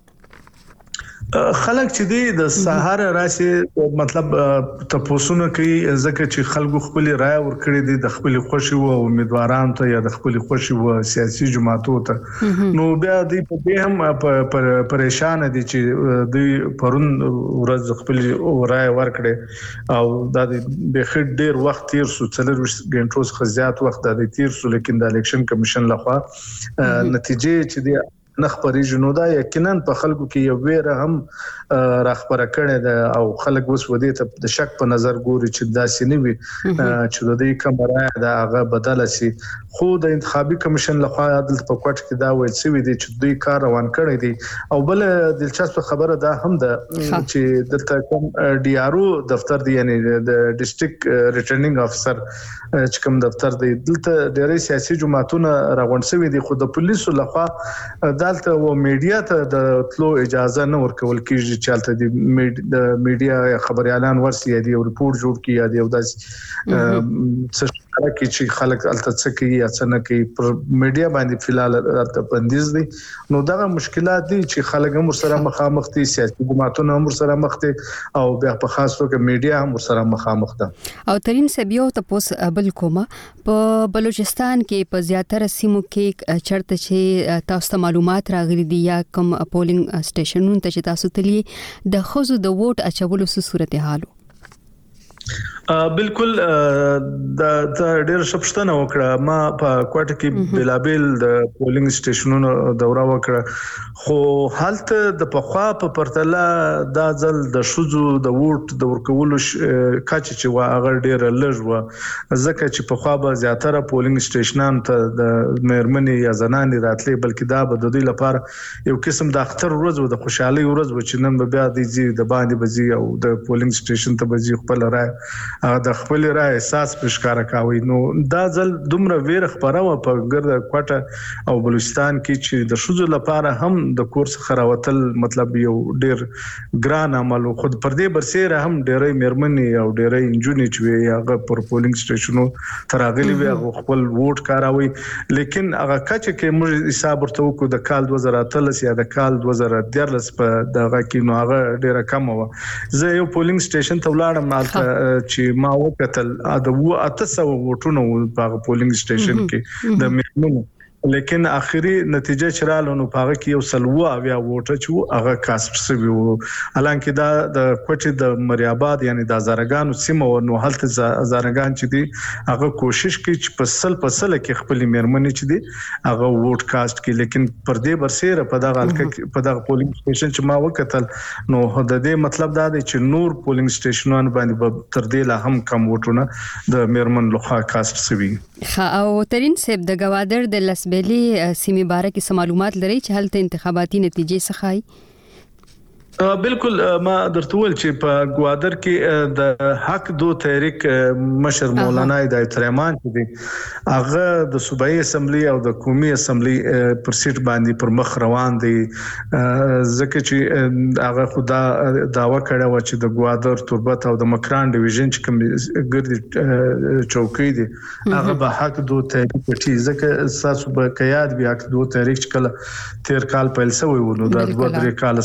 خلک چې دی د سهار راشي مطلب تاسو کوي ځکه چې خلکو خپل رائے ورکړي دي د خپل خوشي او امیدواران ته یا د خپل خوشي او سیاسي جماعتو ته نو بیا دی په دې هم پریشان دي چې دوی پرون ورځ خپل رائے ورکړي او د بخیر ډیر وخت تیر سو څلور غنټو څخه زیات وخت د تیر سو لیکن د الیکشن کمیشن لخوا نتیجې چې دی نخبري جنو دا یقینا په خلکو کې یو ویره هم راخبره کړي ده او خلک اوس ودی ته د شک په نظر ګوري چې داسې نه وي چې د دې کمرای دا هغه بدل شي خو د انتخابي کمیشن لخوا عدالت په کوټ کې دا وایي چې چې دوی کار روان کړی دي او بل دلچسپ خبره ده هم ده چې دلته کوم ډي ار او دفتر دی یعنی د ډیسټریکټ ریټرنینګ افسر چې کوم دفتر دی دلته ډېری سیاسي جماعتونه راغونډ شوي دي خو د پولیسو لخوا دلته و میډیا ته د تلو اجازه نه ورکول کیږي چې البته د میډیا خبريالان ورسي دي او ریپورت جوړ کیږي دی او داس څه کې چې خلک البته څه کوي یا څه نه کوي پر میډیا باندې فلال البته بندیز دي نو دا مشکلات دي چې خلک هم سره مخامخ دي سیاسي جماعتونه هم سره مخ دي او بیا په خاص توګه میډیا هم سره مخامخ ده او ترين سبيو تاسو بل کومه په بلوچستان کې په زیاتره سیمو کې چرته چې تاسو معلومات راغلي دي یا کوم پولینګ سټیشنونو ته چې تاسو تللی د خوځو د ووټ اچولو صورتحالو بالکل د ډېر شپشتنه وکړه ما په کوټه کې بلابل د پولینګ سټیشنونو دوره وکړه خو حالت د پخوا په پرتله دا ځل د شوزو د ووټ د ورکولو کچ چې وا هغه ډېر لږ و ځکه چې پخوا به زیاتره پولینګ سټیشنان ته د مېرمنې یا زنانې راتلې بلکې دا به د دوی لپاره یو قسم د اختر ورځ و د خوشحالي ورځ و چې نن بیا د دې د باندې بزي او د پولینګ سټیشن ته بزي خپل رائے د خپل رائے احساس پښکارا کوي نو دا ځل دومره ویره خبره و په ګرد کوټه او بلوچستان کې چې د شوزو لپاره هم د کورس خراوتل مطلب یو ډیر ګران عمل خود پر دې برسېره هم ډېرې مېرمنې او ډېرې انجونې چې هغه پر پولینګ سټیشنو تراغلي وي خپل ووټ کاروي لیکن هغه کچ کې موږ حساب ورته وکړو د کال دوه زره اتلس یا د کال دوه زره دیارلس په دغه کې نو هغه ډېره کم و زه یو پولینګ سټیشن ته ولاړم چې ما وکتل دا و اته وټونه په پولینګ سټیشن کې د مېرمنو لیکن اخري نتیجه چرالو نو پاغه کې یو سلوه بیا ووټه چې هغه کاسب سوي وو الانکه دا د کوټه د مریاباد یعنی د زارګانو سیمه نو حالت زارګان چې دي هغه کوشش کوي چې په سل په سل کې خپل مېرمنې چې دي هغه ووټ کاست کوي لیکن پر دې برسېره په دغه حلقه په دغه پولینګ سټیشن چې ما وکتل نو د دې مطلب دا دی چې نور پولینګ سټیشنونه باندې تر دې لا هم کم ووټونه د مېرمن لخوا کاست سوي او ترين سیب د گوادر د لسبيلي سیمې باره کې معلومات لري چې هلته انتخاباتي نتیجې څه ښایي بالکل ما درته ول چې په گوادر کې د حق دو تحریک مشر مولانا هدایت الرحمن چې دی هغه د صوبایي اسمبلی او د قومي اسمبلی پر سیټ باندې پر مخ روان دي ځکه چې هغه خدا داوا کړی و چې د گوادر تربت او د مکران ډیویژن چې کوم ګرد چوکۍ دي هغه به حق دو تحریک چې ځکه تاسو به کياد بیا حق دو تحریک کله تیر کال پیل شوی و نو د دوه درې کال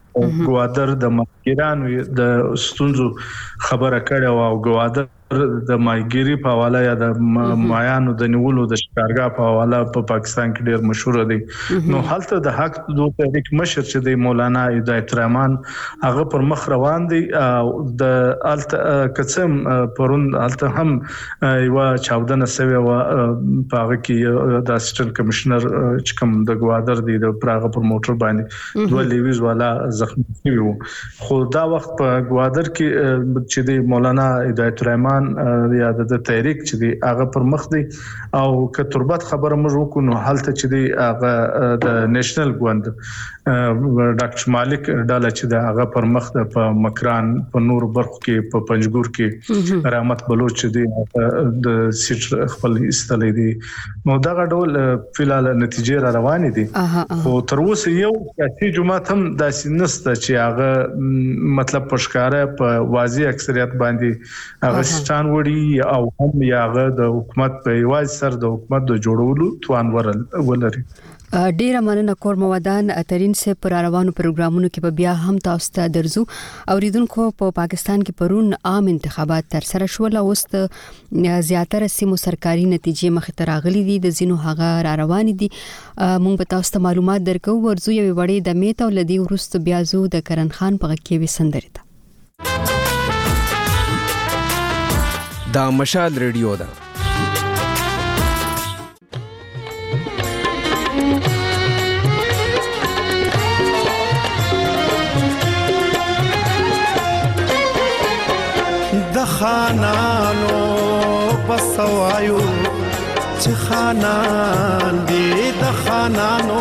گوادر د ماګیرانو د ستونزو خبره کړې او گوادر د ماګيري په حواله یا د مایانو د نیولو د شکارګاه په حواله په پاکستان کې ډېر مشهور دي نو حالت د حق دوه تحریک مشر چې د مولانا هدایت الرحمن هغه پر مخ روان دي او د الت قسم پرون الت هم یو چاودنه سوي و په هغه کې د اسسټنټ کمشنر چې کوم د گوادر دی د پراغه پر موټر باندې دوه لیویز والا زخمی شوی وو خو دا وخت په گوادر کې چې د مولانا هدایت الرحمن یا د تحریک چې دی هغه پر مخ دی او ک تربت خبره موږ وکړو نو حالت چې دی هغه د نېشنل ګوند ډاکټر مالک ډاله چې دا هغه پر مخ د په مکران په نور برخو کې په پنځګور کې رحمت بلوچ چې دی د سیټ خپل استلې دي نو دا ډول فلال نتیجې را روانې دي خو تر اوسه یو سیاسي جماعت هم د سینسته چې هغه مطلب پښکاره په واضح اکثریت باندې هغه ستان وړي او هم یاغه د حکومت په یوازې سر د حکومت د جوړولو توان ولري ډیره مننه کور موادان اترین سه پر روانو پروګرامونو کې په بیا هم تاسو ته درځو اوریدونکو په پاکستان کې پرون عام انتخابات تر سره شول او است زیاتره سیمو سرکاري نتیجې مخ ته راغلي دي د زینو هغه را روان دي مونږ به تاسو ته معلومات درکو ورزو یو وړي د میته ولدي ورست بیا زو د کرن خان په کې وسندرته دا مشال ریډیو ده بسوایو چې خانان دې د خانانو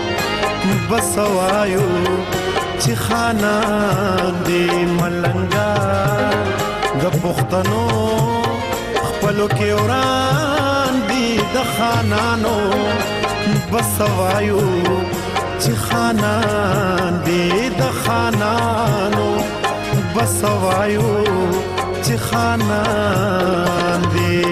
بسوایو چې خانان دې ملنګا د پښتنو خپلو کې وران دي د خانانو بسوایو چې خانان دې د خانانو بسوایو چې خانان دې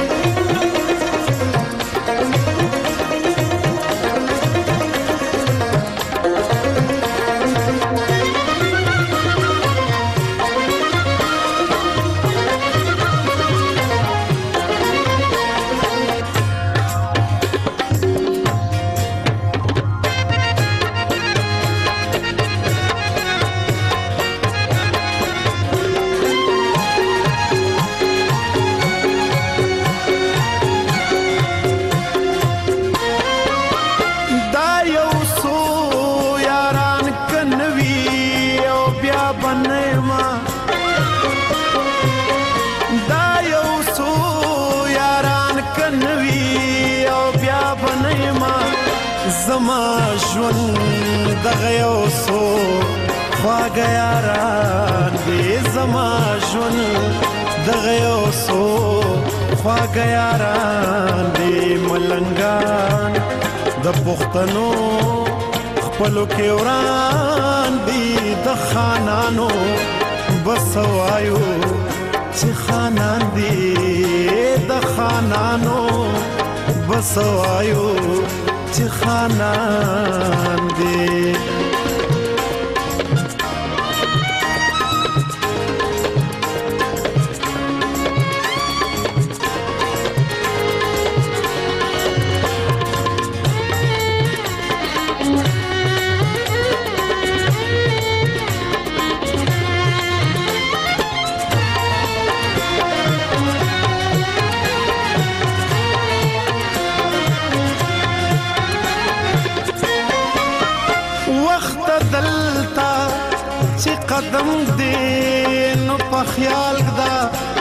زما ژوند دغه یو څو خواږه یاران دي زما ژوند دغه یو څو خواږه یاران دي ملنګان د پښتنو خپلو کې وران دي د خانانو بسوایو چې خانان دي د خانانو بسوایو چې خانان دي قدم دې نو په خیال دا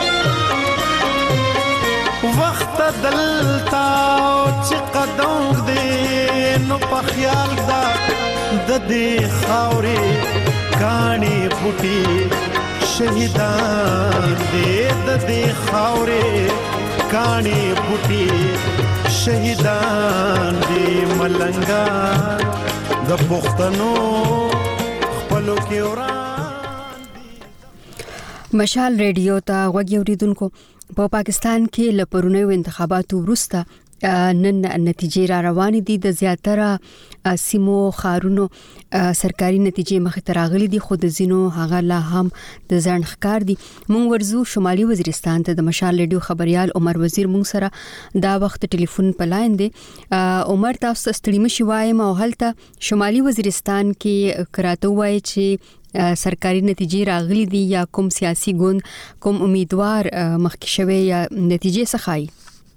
وخت دلتا چې قدم دې نو په خیال دا د دې خاورې کانی پټي شهیدان دې د دې خاورې کانی پټي شهیدان دې ملنګان د پښتنو خپلو کې وران مشال ریډیو ته غوږی اوریدونکو په پاکستان کې لپرونیو انتخاباتو وروسته نن نتیجې را روانې دي د زیاتره سیمو خارونو سرکاري نتیجې مخ ته راغلي دي خو د زینو هغه لا هم د ځان ښکار دي مونږ ورزو شمالي وزیرستان ته د مشال ریډیو خبريال عمر وزیر مونږ سره دا وخت ټلیفون په لاین دی عمر تاسو ستړي مشي وایم او هلته شمالي وزیرستان کې کراته وای چې سرکاري نتیجې راغلي دي یا کوم سیاسي ګوند کوم امیدوار مخکې شوی یا نتیجې څخه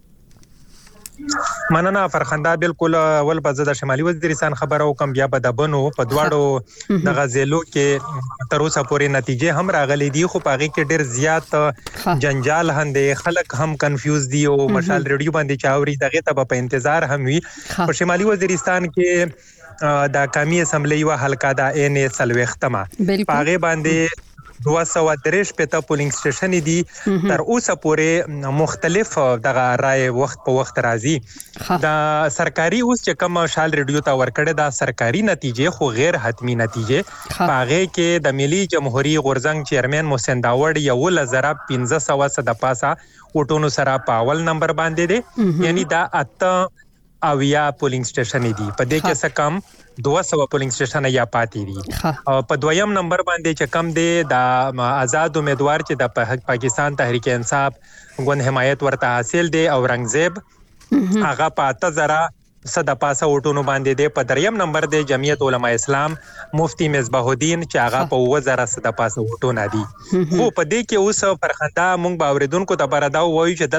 مننه فرخنده بالکل ول په زده شمالي وزیرستان خبرو کوم بیا په دبنو په دواړو د غزلو کې تر اوسه پورې نتیجې هم راغلي دي خو پاغي کې ډېر زیات جنجال هندې خلک هم کنفیوز دي او مشال ریډیو باندې چاوري دغه ته په انتظار هم وي په شمالي وزیرستان کې دا قومي اسمبلی وا حلقہ دا ان سلوختما پاغه باندې دوه سوه درې پته پولینګ سټیشن دي تر اوسه پورې مختلف دغه رائے وخت په وخت راځي دا سرکاري اوس چې کوم شال ریډیو ته ورکړه دا سرکاري نتیجې خو غیر حتمی نتیجې پاغه کې د ملي جمهوریت غورزنګ چیرمن محسن داوړ یو لزر پنځه سوه صد پاسا وټونو سره په اول نمبر باندې دي یعنی دا اته اویا پولینګ سټیشن دي په دې کې څه کم دوه سوه پولینګ سټیشن یا پاتې دي او په دویم نمبر باندې چې کم دي د آزاد امیدوار چې د پاکستان تحریک انصاف غون حمایت ورته حاصل دي اورنګزیب هغه په اته زره صد پاسه وټونو باندې دی. په دریم نمبر دی جمعیت علما اسلام مفتی مصباح الدین چې هغه په وزره صد پاسه وټونه دي. خو په دې کې اوس فرخنده مونږ به اوریدونکو ته بردا وایو چې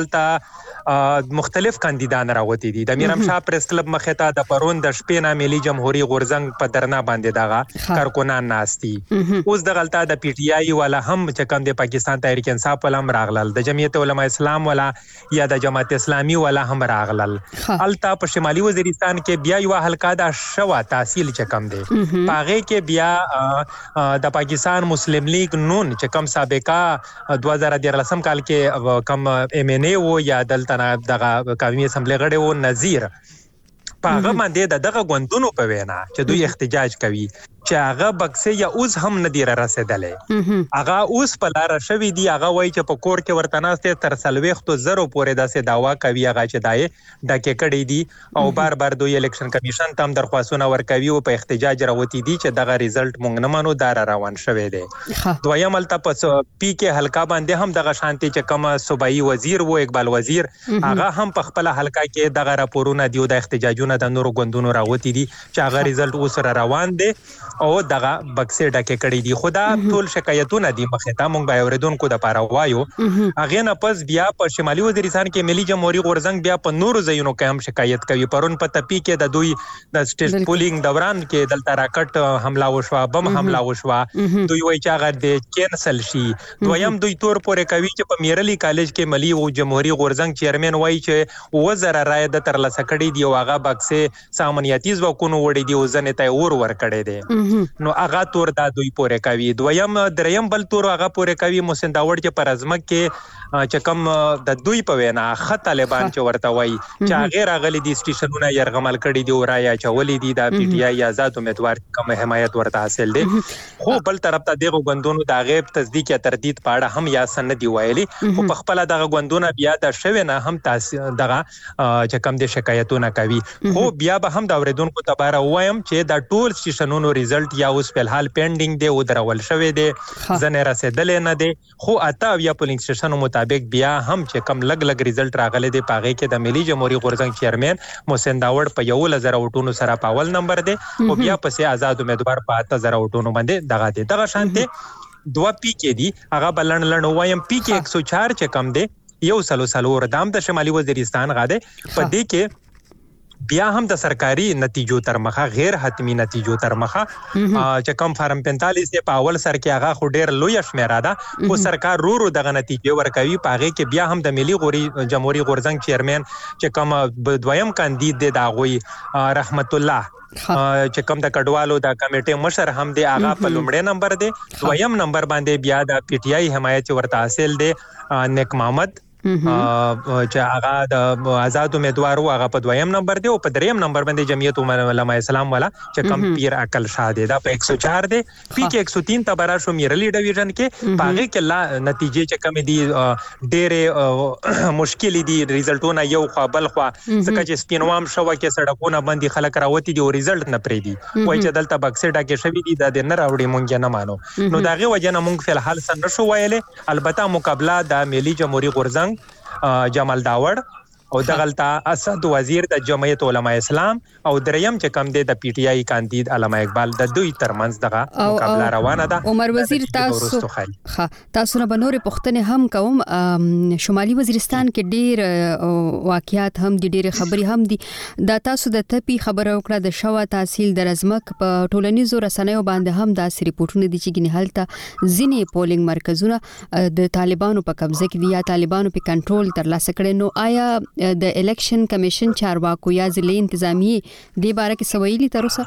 دلته مختلف کاندیدان راوتی دي. د میرم شاه پریس کلب مخه ته د پرون د شپې نه ملي جمهوریت غورزنګ په درنا باندې دغه کارکونان ناشتي. اوس د غلطه د پی ټی آی والا هم چې کوم د پاکستان تحریک انصاف ولا هم راغلل, د جمعیت علما اسلام والا یا د جماعت اسلامي والا هم راغلل. التا په شمالي وزیرستان کې بیا یو حلقه د شوا تحصیل چې کم دی پاغه کې بیا د پاکستان مسلم لیگ نون چې کم سابقہ دو هزار دولسم کال کې کم ایم ان ای و یا دلته دغه قومي اسمبلی غړي و نذیر پاغه باندې د دغه غوندونو په وینا چې دوی احتجاج کوي چې هغه بکسه یا اوس هم ندی را رسیدلې. هغه اوس په لار شوی دی. هغه وایي چې په کور کې ورته ناسته تر سلويختو زرو پورې داسې داوا کوي هغه چې دای د کې کړي دي او بار بار دوی الیکشن کمیشن تم درخواستونه ورکوي او په احتجاج راوتی دي چې دغه ریزلټ مونږ نه مانو دار روان شوی دی. دویم الته په پی کې حلقہ باندې هم دغه شانتي چې کوم صوبایي وزیر وو اقبال وزیر هغه هم په خپل حلقہ کې دغه راپورونه دی او د احتجاجونه د نورو غوندونو راوتی دي چې هغه ریزلټ اوس را روان دی او دغه بکسه ډکه کړي دي. خدا ټول شکایتونه دي مخه ته مونږ به اوریدونکو د پاره وایو. هغه نه پس بیا په شمالي وزیرستان کې ملي جمهوریت غورزنګ بیا په نورو ځایونو کې هم شکایت کوي. پرون په تپی کې د دوی د سټیټ پولینګ دوران کې دلته راکټ حمله وشوه, بم حمله وشوه. دوی وایي چې هغه د کینسل شي. دویم دوی تور پورې کوي چې په میرلی کالج کې ملي جمهوریت غورزنګ چیرمن وایي چې وزره رائے د تر لاسه کړي دی او هغه بکسه سامنیاتي ځواکونو وړي دی او ځنه ته اور ور کړي دی. نو هغه تور دا دوی پورې کوي. دویم دریم بل تور هغه پورې کوي محسن داوړ چې پر ازمک کې چې کوم د دوی په وینا خط طالبان چې ورته وایي چې هغه راغلي دي سټیشنونه يرغمل کړي دي او رایا چولې دي د پی ټی آی آزاد امیدوار کوم حمایت ورته حاصل دي. خو بل طرف ته دغه غوندونو د غیب تصدیق یا تردید پاړه هم یا سند دی وایلي خو په خپل دغه غوندونه بیا د شوی نه هم تاسو دغه چې کوم د شکایتونه کوي. خو بیا به هم د اوریدونکو تباره وایم چې د ټول سټیشنونو ریزلټ یا اوس په حال پینډینګ دی او درول شوی دی ځنه رسیدلې نه دی. خو اته بیا پولینګ سټیشنونو مطابق بیا هم چې کم لګ لګ ریزلټ راغلی دی پاغه کې د ملي جمهوریت غورزنګ چیرمن محسن داوړ په یو لزر وټونو سره په اول نمبر دی او بیا پسې آزاد امیدوار په اته زر وټونو باندې دغه دی. دغه شانته دوا پی کې دی هغه بلن لړ وایم پی کې ایک سو چار چې کم دی یو سلو سلو ردام د شمالي وزیرستان غاده په دې کې بیا هم د سرکاري نتیجو تر مخه غیر حتمی نتیجو تر مخه چې کم فارم پینتالیس په اول سر کې هغه خو ډیر لوی شمیره ده خو سرکار رو رو دغه نتیجې ورکوي. پاغه کې بیا هم د ملي غوري جمهوریت غورزنګ چیرمن چې کم دویم کاندید دی دا غوي رحمت الله چې کوم د کډوالو د کمیټې مشر هم دی هغه په لومړی نمبر دی. دویم نمبر باندې بیا د پی ټی آی حمایت ورته حاصل دی نیک محمد چې هغه د آزاد امیدوار او هغه په دویم نمبر دی او په دریم نمبر باندې جمعیت علما اسلام والا چې کم پیر عقل شاه دی دا په ایک سو چار دی. پی کې ایک سو تین تبارا شو میرلی ډیویژن کې پاغه کې لا نتیجې چې کم دي ډېر مشکل دي ریزلټونه یو خو بل خو ځکه چې سپینوام شو کې سړکونه باندې خلک راوتی دي او ریزلټ نه پری دي وای چې دلته بکسټا کې شوی دي د نه راوړي مونږ نه مانو. نو داغه وجه نه مونږ په حال سن نشو ویلې. البته مقابله د ملي جمهوریت غورزنګ جمال داوړ او دغلطه اسد وزیر د جمعیت علما اسلام او دریم چې کم دی د پی ټی آی کاندید علامه اقبال د دوی ترمنځ دغه مقابله روانه ده. عمر وزیر تاسو ها تاسو نه بنورې پښتنه هم کوم شمالي وزیرستان کې ډیر واقعیات هم دي ډیر خبري هم دي دا تاسو د تپی خبره وکړه د شوا تحصیل د رزمک په ټولنیزو رسنیو باندې هم داسې ریپورتونه دي چې ګنې حالت ځینې پولینګ مرکزونه د طالبانو په قبضه کې دي یا طالبانو په کنټرول تر لاسه کړي. نو آیا د الیکشن کمیشن چارواکو یا ضلع انتظامی د باره کې سویلی تر اوسه؟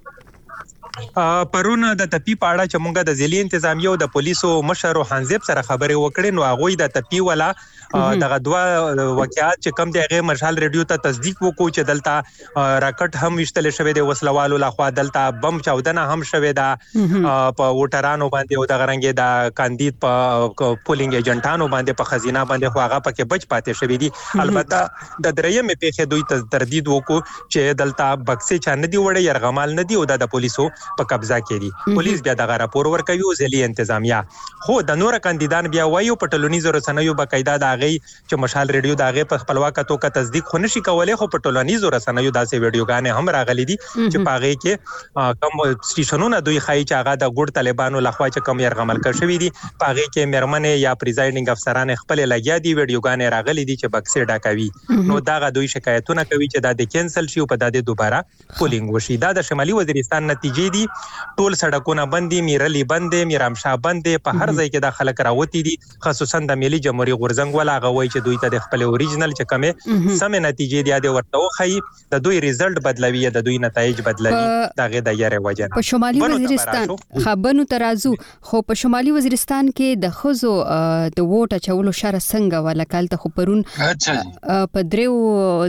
پرون د تپی پاړه چې مونږه د ضلع انتظامی او د پولیسو مشر حنزب سره خبرې وکړې نو هغه د تپی ولا دغه دوا واقعات چې کم دی هغه مشال ریډیو ته تصدیق وکړو چې دلته راکټ هم وشتل شوی دی وسلوالو لخوا دلته بم چاودنه هم شوی دا په ووټرانو باندې او د غرنګ د کاندید په پولینګ ایجنټانو باندې په خزینه باندې خو هغه پکې بچ پاتې شوی دی. البته د دریم پیښه دوی تردید وکړو چې دلته بکسې چا نه دی وړي يرغمال نه دی او د پولیسو په قبضه کې دي. پولیس بیا دغه راپور ورکوي او ځلي انتظامیه. خو د نور کاندیدان بیا وایو په ټولنیزو رسنیو بقاعده د هغې چې مشال ریډیو د هغې په خپلواکه توګه تصدیق خو نشي کولی، خو په ټولنیزو رسنیو داسې ویډیوګانې هم راغلي دي چې په هغې کې کم سټیشنونه دوی ښایي چې هغه د ګوډ طالبانو لخوا چې کم یرغمل کړ شوي دي، په هغې کې میرمنې یا پریزایډینګ افسران خپلې لګیا دي، ویډیوګانې راغلي دي چې بکسې ډکوي. نو دغه دوی شکایتونه کوي چې دا د کینسل شي او په دا د دوباره پولینګ وشي. دا د شمالي وزیرستان نتیجې دي. ټول سړکونه بند دي، میرلی بند دي، میرامشاه بند دي، په هر ځای کې دا خلک راوتی دي. خصوصا د ملي جمهوریت غورځنګ ولا هغه وایي چې دوی ته د خپل اوریجنل چې کومه سم نتیجې دي د ورته وخی د دوی ریزلټ بدلوي، د دوی نتایج بدلوي. دغه د یاره وجه په شمالي وزیرستان خبرونو ترازو خو په شمالي وزیرستان کې د خزو د ووټ اچولو شر څنګه ولا کالته خو پرون په دریو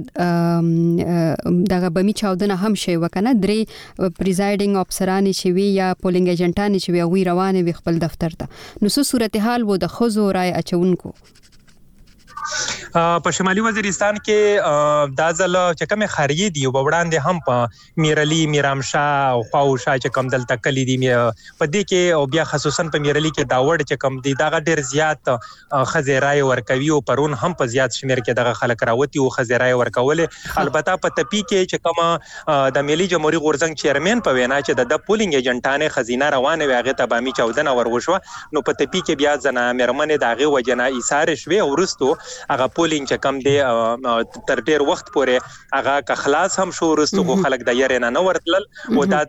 دغه بمی چاودنه هم شي وکنه، درې پریزایډینګ افسران چې وی یا پولینګ ایجنټان چې وی روانه وي خپل دفتر ته. نو څه صورتحال وو د خزو رای اچونکو؟ په شمالي وزیرستان کې دا ځل چې کومه خارجي دی وبړاندې هم په میرلی میرامشاه او خواوشا چې کم دلته کلی دی په دې کې او بیا خصوصا په میرلی کې دا وړ چې کم دی دا ډېر زیات خزیرای ورکوي او پرون هم په زیات شمیر کې دغه خلک راوتی او خزیرای ورکول. البته په تپی کې چې کومه د ملي جمهوریت غورځنګ چیرمن په وینا چې د پولینګ ایجنټانه خزینه روانه وي هغه ته بامي چاودنه ورغوشو. نو په تپی کې بیا ځنه مرمنه دغه وجنه ایثار شوي او ورستو هغه پولینګ چې کم دی تر ډیر وخت پورې هغه که خلاص هم شو ورستو خو خلک د یاره نه ورتلل او دا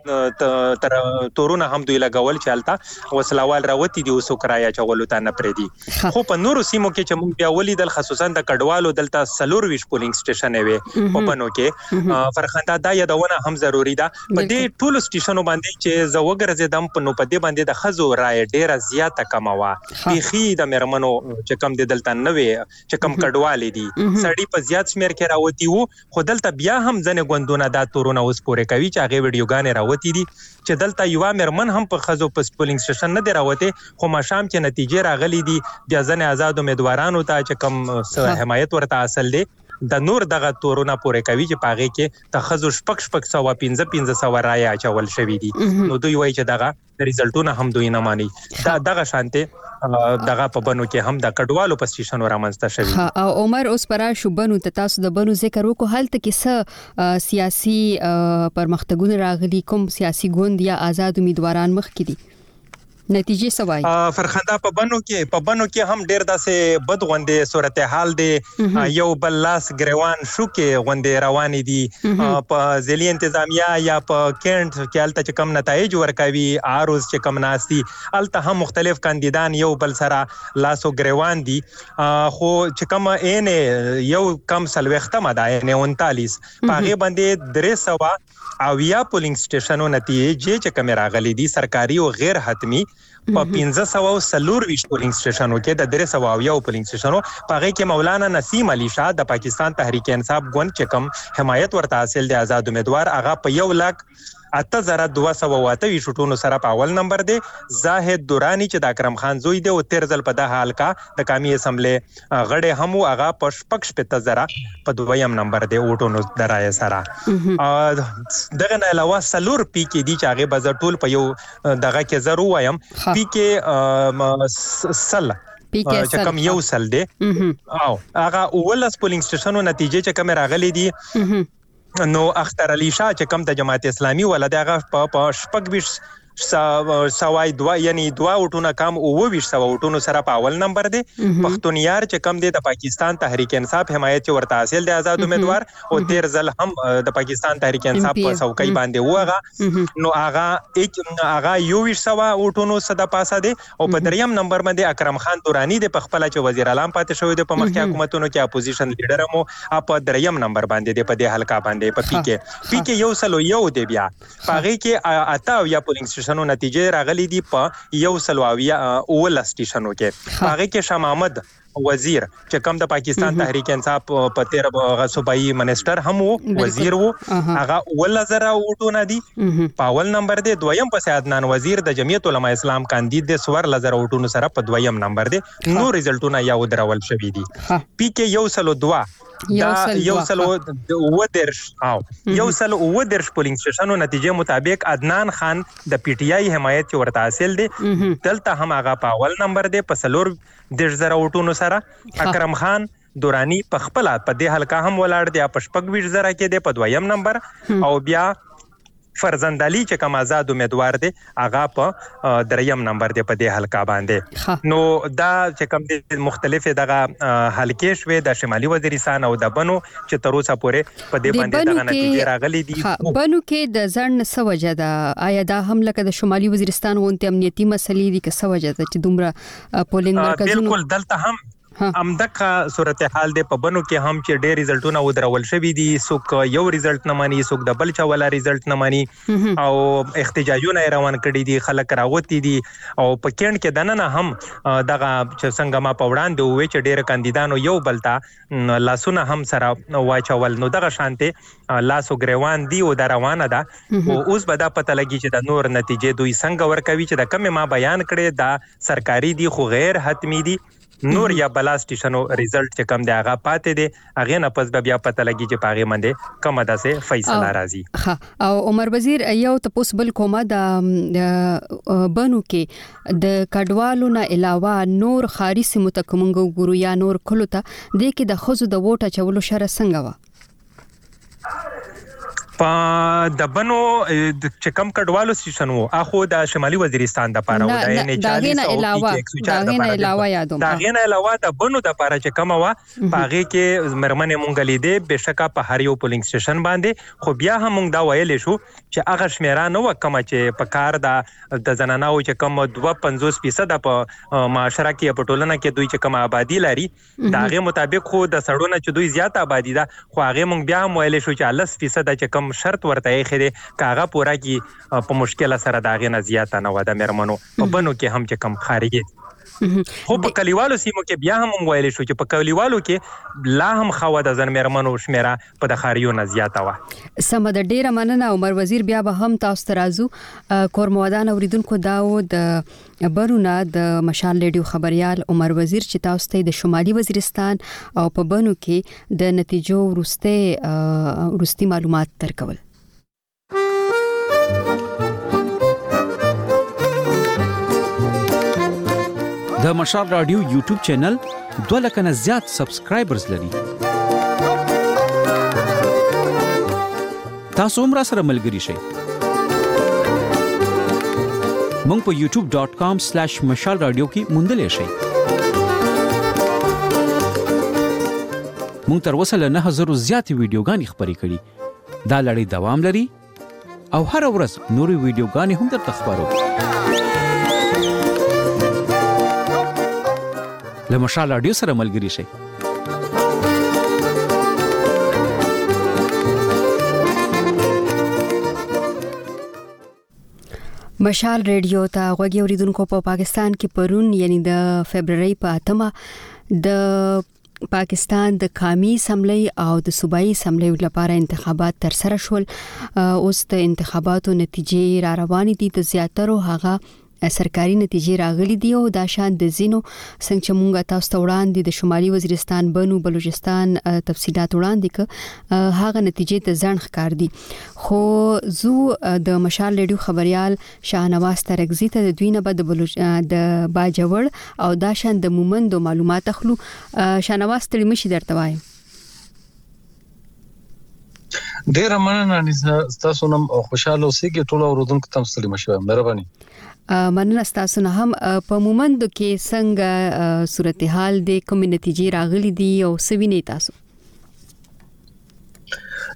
تر تورونه هم دوی لګول چالتا وسلوال راوتی دی اوسو کرایا چولو ته نه پرې دي. خو په نورو سیمو کې چې موږ بیا ولیدل خصوصا د کډوالو دلته سلور ویش پولینګ سټیشن وي په بنو کې فرخنده دا یادونه هم ضروری ده. په دې ټولو سټیشنو باندې چې زه وګرځیدم په نو په دې باندې د خزو رای ډیره زیاته کموا بيخي د مرمنو چې کم دی دلته نه وي چې کم کډوالې دي سړی په زیات شمیر کې راوتی وو. خو دلته بیا هم ځنه غوندونه دا تورونه اوس پورې کوي چې هغه ویډیوګانې راوتی دي چې دلته یو مرمن هم په خزو په پولینګ سټیشن نه دی راوته. خو ماشام چې نتیجې راغلي دي بیا ځنه آزاد امیدوارانو ته چې کم حمایت ورته حاصل دي د نور دغه تورونه پورې کوي چې پاغه کې تخزو شپک شپک سو پنځه پنځه سو رای اچول شوی دي. نو دوی وایي چې دغه ریزلټونه هم دوی نه مانی. دا دغه شانته دغه په بنو کې هم د کډوالو په سټیشن ورامنځته شوی. ها او عمر اوس پر شو بنو ته تاسو د بنو ذکر وکړو هلته کې څه سیاسي پرمختګونه راغلي کوم سیاسي ګوند یا آزاد امیدواران مخ کې دي نتیجې سوای؟ فرخنده په بنو کې په بنو کې هم ډیر داسې بد غوندې صورتحال دی. یو بل لاس ګریوان شو کې غوندې روانې دي په ځلي انتظامیه یا په کینټ کې الته چې کم نتایج ورکوي عروض چې کم ناسي الته هم مختلف کاندیدان یو بل سره لاسو ګریوان دي. خو چې کم ان یو کم سلوختمه ده نه انتالیس پاغه باندې درې سوا او یا پولینګ سټیشنو نتیجې چې کم راغلي دي سرکاري او غیر حتمی په پنځه سو سلور ویش پولینګ سټیشنو کې د درې سو او یو پولینګ سټیشنو پاغه کې مولانا نسیم علي شاه د پاکستان تحریک انصاف ګوند چې کم حمایت ورته حاصل دی آزاد امیدوار هغه په یو لاک اته زره دوه سوه واته ویش شټونو سره په اول نمبر دی. زاهد دورانی چې د اکرم خان زوی دی او تیر ځل په د حال کا د قومي اسمبلی غړې هم هغه په شپږ شپږ زره په دویم نمبر دی اوټونو درای سره. دغه نه علاوه سلور پی کې دی چې هغه بازار ټول په یو دغه کې زرو وایم پی کې سل چې کم یو سل دی او هغه اولس پولینګ سټیشنو نتیجې چې کم راغلي دي. نو اختر علي شاه چې کم د جماعت اسلامي ولدا هغه په شپږ بیش سوای دوا یعنی دوا وټونه کم او ویش سو وټونو سره په اول نمبر دی. پښتونیار چې کم دی د پاکستان تحریک انصاف حمایت ورته حاصل دی آزاد امیدوار او تیر ځل هم د پاکستان تحریک انصاف په څوکۍ باندې وغه نو هغه یک هغه یو ویش سو وټونو صدا پاسه دی او په دریم نمبر باندې اکرم خان دورانی د پخپل چې وزیر اعظم پاتې شوی دی په مخکې حکومتونو کې اپوزیشن لیډر مو په دریم نمبر باندې دی په دې حلقہ باندې په پی کې پی کې یو سلو یو دی بیا پاغه کې اتا یا پولینګ سټیشنو نتیجې راغلي دي په یو سلواویا اول سټیشنو کې هغه کې شاه محمد وزیر چې کوم د پاکستان تحریک انصاف په تیر غ صوبایي منسٹر هم وزیر وو هغه ولزر وټونه دي په اول نمبر دی دویم پس عدنان وزیر د جمعیت العلماء اسلام کاندید د سور لزر وټونو سره په دویم نمبر دی نو رزلټونه یا ودرول شوې دي پی کې یو سلو دوا دا یو سلو و درش او یو سلو و درش پولینګ سټیشنو نتیجې مطابق عدنان خان د پی ټی آی حمایت ورته حاصل دي دلته هم هغه په اول نمبر دی په سلور د زره وټونو سره اکرم خان دورانی په خپل په دې حلقه هم ولاړ دی په شپږ ویش زره کې دی په دویم نمبر او بیا فرزند علي چې کوم آزاد امیدوار دی هغه په دریم نمبر دی په دې حلقه باندې نو دا چې کوم د مختلفه دغه حلقې شوې د شمالي وزیرستان او د بنو چې تر اوسه پورې په دې باندې دغه نتیجې راغلي دي بنو کې د ځن سوجه ده آیا دا هم لکه د شمالي وزیرستان وونته امنیتي مسلې دي که سوجه ده چې دومره پولینګ مرکزونه بالکل دلته هم امدغه صورتحال دی په بنو کې هم چې ډېر رزلټونه ودرول شوي دي څوک یو رزلټ نه مانی څوک د بل چا ولا رزلټ نه مانی او احتجاجونه روان کړي دي خلک راوتی دي او په کېند کې دنه هم دغه چې څنګه ما په وړاندې وې چې ډېر کاندیدانو یو بلتا لاسونه هم سره واچول نو دغه شانته لاسو ګریوان دی او د روانه ده او اوس به دا پته لګي چې د نور نتیجې دوی څنګه ورکوي چې د کم ما بیان کړي دا سرکاري دي خو غیر حتمی دي نور یا بلا سټیشنو ریزلټ چې کم دی هغه پاتې دی هغه نه پس بیا پته لګي چې پاغه منده کومه داسه فیصله راځي ها او عمر وزیر یو تاسو بل کومه د بنو کې د کډوالو نه علاوه نور خاري سیمو ته کومنګو ګورو یا نور کلو ته د کې د خزو د ووټه چولو شر څنګه و په د بنو چې کم کډوالو سټیشن وو اخو د شمالي وزیرستان د پاره و د ان چالیس او ایک سو چار د پاره دا غینه علاوه د بنو د پاره چې کم وا پاغه کې مرمنه مونږ لیدې بشکا په هر یو پولینګ سټیشن باندې خو بیا هم مونږ دا ویلې شو چې هغه شمیره نو کم چې په کار د د زنانو چې کم دوه پنځوس فیصد په معاشره کې په ټولنه کې دوی چې کم آبادی لري داغه مطابق خو د سړونه چې دوی زیات آبادی ده خو هغه مونږ بیا هم ویلې شو چې لس فیصد چې کم شرط ورته یې خېده کاغه پورا کی په مشکله سره داغه نه زیاته نه ودا مرمنو په بنو کې هم چې کم خارجي خو په کلیوالو سیمو کې بیا هم ویل شو چې په کلیوالو کې لا هم خو د زن مرمنو شمیره په د خاریو نه زیاته و سم د ډیره مننه عمر وزیر بیا به هم تاسو ترازو کورمودان اوریدونکو داو د برونه د مشال ریډیو خبريال عمر وزیر چې تاسو ته د شمالي وزیرستان او په بنو کې د نتیجو ورسته ورستي معلومات درکول د مشال رادیو یوټیوب چینل دوه لک نه زیات سبسکرایبرز لري تاسو هم را سره ملګري شئ مونږ په یوټیوب ډاٹ کام سلیش مشال رادیو کې موندلې شئ مونږ تر اوسه له نه هزار زیات ویډیوګانې خبرې کړې دا لړۍ دوام لري او هر ورځ نوري ویډیوګانې هم درته خبرو له مشال رادیو سره ملګري شئ مشال ریډیو ته غوږی اوریدونکو په پاکستان کې پرون یعنی د فبرवरी په اتمه د پاکستان د قومي اسمبلی او د صوبایي اسمبلی لپاره انتخابات تر سره شول اوس د انتخاباتو نتیجې را روانې دي د زیاترو هغه سرکاري نتیجې راغلي دي او دا شان د زینو څنګه چې مونږ تاسو ته وړاندې د شمالي وزیرستان بنو بلوچستان تفصيلات وړاندې ک هغه نتیجې ته ځان ښکار دي خو زو د مشال ریډیو خبريال شاهنواز ترغزي ته د دوی نه بد بلوچ د باجوړ او دا شان د مومند معلومات اخلو شاهنواز تړي مشي درته وایم ډیر مننه تاسو نن خوشاله اوسئ ټول اوردونکو تم سلام شوه مهرباني مننه تاسو نه هم په مومند کې څنګه صورتحال د کوم نتیجې راغلي دي او سوي نه تاسو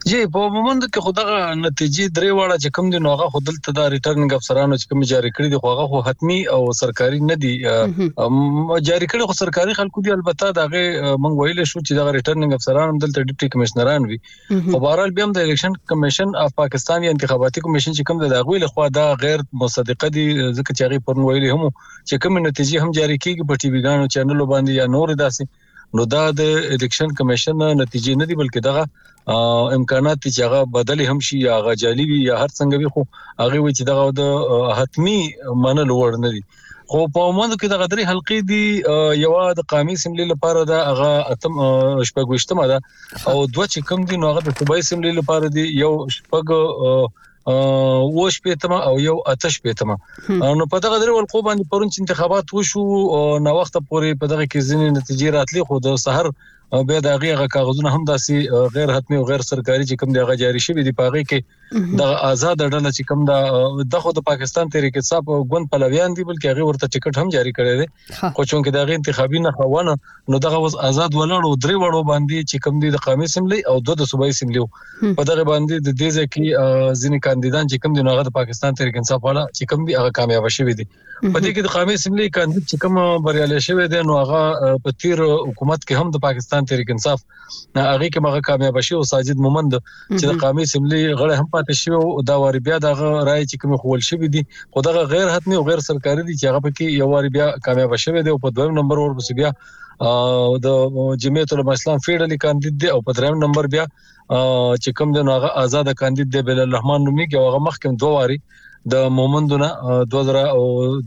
جی په مومند کې خدغه نتیجې درې واړه چې کوم دي نو هغه خودل ته د ریټرنینګ افسرانو چې کوم جاری کړی دي خو هغه خو حتمی او سرکاري نه دي جاری کړي خو سرکاري خلکو دي البته دغه مونږ ویل شو چې دغه ریټرنینګ افسران دلته ډیپټي کمشنران وي خو بهرحال بیا هم د الیکشن کمیشن اف پاکستان یا انتخاباتي کمیشن چې کوم د دغه له خوا دا غیر مصدقه دي ځکه چې هغه پرون ویلي هم چې کوم نتیجې هم جاری کیږي په ټي وی ګانو چینلو باندې یا نور داسې نو دا د الیکشن کمیشن نتیجې نه دي بلکې دغه امکانات چې هغه بدلی هم شي یا هغه جعلي وي یا هر څنګه وي خو هغه وي چې دغه د حتمی منل وړ نه دي خو په موږ کې دغه درې حلقې دي یو د قومي اسمبلی لپاره دا هغه اتم شپږشتمه ده او دوه چې کوم دي نو هغه د صوبایي اسمبلی لپاره دي یو شپږ او شپېتمه او یو آتش پېتمه نو په دغه درې ولقو باندې پرون چې انتخابات وشو نو وخت پورې په دغه کې ځینې نتیجې راتلې خو د سحر به د هغه کاغذونه هم داسي غیر حتمی او غیر سرکاري چې کوم د جاری شوی دی پاغه کې د آزاد ډله چې کوم د دغه د پاکستان تحریک انصاف غون پلویان دی بلکې هغه ورته ټیکټ هم جاری کړی دی خو چونکه دغه انتخابي نه خوونه نو دغه وز آزاد ولاړو درې وړو باندې چې کوم دی د قومي اسمبلی او د صوبایي اسمبلی په دغه باندې د دې ځکه ځینې کاندیدان چې کوم دی نو هغه د پاکستان تحریک انصاف والا چې کوم دی هغه کامیاب شوی دی په دې کې د قومي اسمبلی کاندید چې کوم بریالي شوی دی نو هغه په تیر حکومت کې هم د پاکستان تحریک انصاف هغه کې هغه کامیاب شي او ساجد مومند چې د قومي اسمبلی غړی هم پاتې شي او دا واری بیا دغه رائے چې کوم خول شي دي خدغه غیر حتمی او غیر سرکاري دي چې هغه پکې یو واری بیا کامیاب شوی دی او په دویم نمبر ورپسې بیا د جمعیت العلماء اسلام فیډرالي کاندید دی او په دریم نمبر بیا چې کوم د هغه آزاد کاندید دی بلال الرحمن نومي کې هغه مخکې دوه واری د مومندونه دوه زره او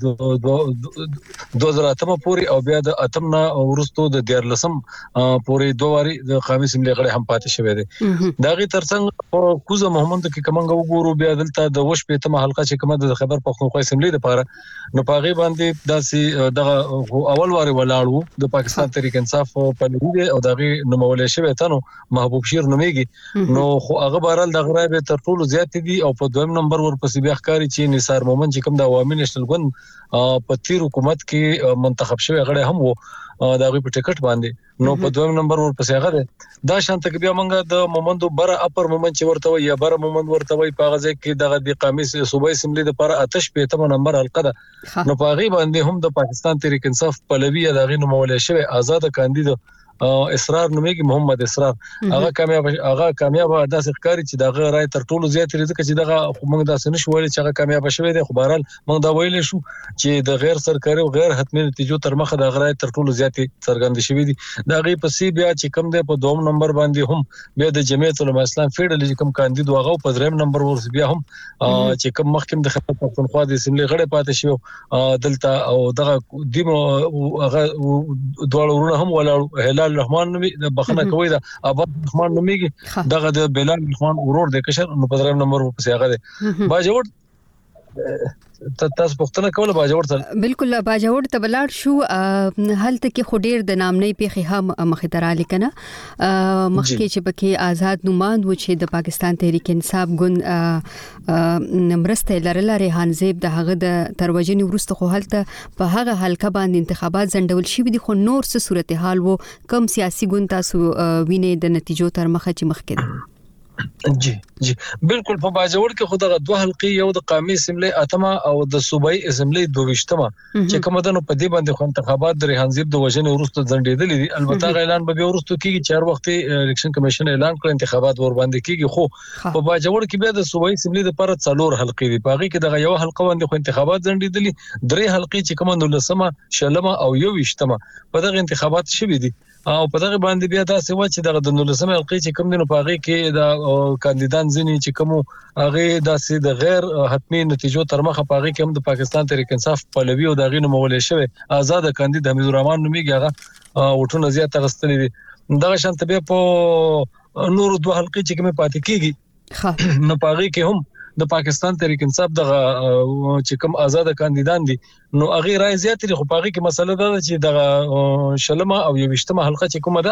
دوه زره اتم پورې او بیا د اتم نه ورستو د دیار لسم پورې دوه واری د قومي اسمبلی غړي هم پاتې شوی دی داغي ترڅنګ کوزه محمد کې کومنګ وګورو بیا دلته د وش په تمه حلقه چې کومه د خبر پښتونخوا اسمبلی لپاره نو پاغي باندې داسي دغه اول واری ولاړو د پاکستان تحریک انصاف په لوري او دغه نومولې شوی ته نو محبوب شیر نوميږي نو خو هغه بهرال د غرای به تر ټولو زیات دي او په دویم نمبر ورپسې بیا ښکاری چې نثار مومن چې کوم د عوامي نېشنل ګوند په تیر حکومت کې منتخب شوی غړی هم وو دا غوي په ټیکټ باندې نو په دویم نمبر ورپسې هغه دا شانت کې بیا مونږه د مومندو بر اپر مومن چې ورته وي یا بر مومن ورته وي په غزه کې دغه د قومي صوبایي اسمبلی لپاره آتش پېتم نمبر حلقه ده نو په غي باندې هم د پاکستان تحریک انصاف پلوی دغه نو مولې شوی آزاد کاندید اسرار نوميږي محمد اسرار هغه کامیاب هغه کامیاب داسې ښکاری چې دغه رائے تر ټولو زیات لري ځکه چې دغه موږ داسې نشو ویل چې هغه کامیاب شوی دی خو بهرال موږ دا ویل شو چې د غیر سرکاري او غیر حتمی نتیجو تر مخه د رائے تر ټولو زیات څرګند شوی دی دغه پسې بیا چې کم دی په دوم نمبر باندې هم بیا د جمعیت العلماء اسلام فیډرالي کوم کاندید واغه په دریم نمبر ورس بیا هم چې کوم مخکې د خپل پښتونخوا د اسمبلی غړي پاتې شو دلته او دغه دیمو هغه دوه ورونه هم ولاړ هلال الرحمن نومي بخنه کوي دا ابد الرحمن نوميږي دغه د بلال الرحمن ورور د کشر نو په دریم نمبر په هغه دی باجوړ تاسو پښتنه کوله باجوړ سره بالکل باجوړ ته بلار شو هلته کې خډیر د نامنې پیخي هم مخدراله کنه مخکې چې بکې آزاد نوماند و چې د پاکستان تحریک انصاف ګوند نمرسته لرله ریحان زیب د هغه د تروجنی ورسته خو هلته په هغه حلقه باندې انتخابات زندول شي دي خو نور څه صورتحال وو کم سیاسي ګوند تاسو ویني د نتیجو تر مخه چې مخکې جی جی بالکل په باجوړ کې خو دغه دوه حلقې یو د قومي اسمبلی اتمه او د صوبایي اسمبلی دوه چې کومه د نو په دې باندې خو انتخابات د ریحان زیب د وژنې وروسته ځنډېدلې دي البته اعلان به ورسته کیږي چې هر وخت الیکشن کمیشن اعلان کړ انتخابات ور باندې کیږي خو په باجوړ کې بیا د صوبایي اسمبلی لپاره څلور حلقې دي په هغه کې دغه یو حلقه باندې خو انتخابات ځنډېدلې درې حلقې چې کومه نولسمه شلمه او یو وشتمه په دغه انتخابات شوي دي او په دغه باندې بیا تاسو و چې دغه د نولسمه حلقې چې کوم دینو په هغه کې د کاندیدان ځینی چې کوم هغه داسې د غیر حتمی نتیجو تر مخه په هغه کې هم د پاکستان تحریک انصاف پلوی او دغه نو مولې شوی آزاد کاندید حمید الرحمن نوميږي هغه وټونه زیات غستلې دي دغه شانت بیا په نور دوه حلقې چې کوم پاتې کیږي نو په هغه کې هم د پاکستان تحریک انصاف دغه چې کوم آزاد کاندیدان دي نو هغه رائے زیات لري خو پاغي کې مسله ده چې دغه شلمه او یوشتمه حلقه چې کومه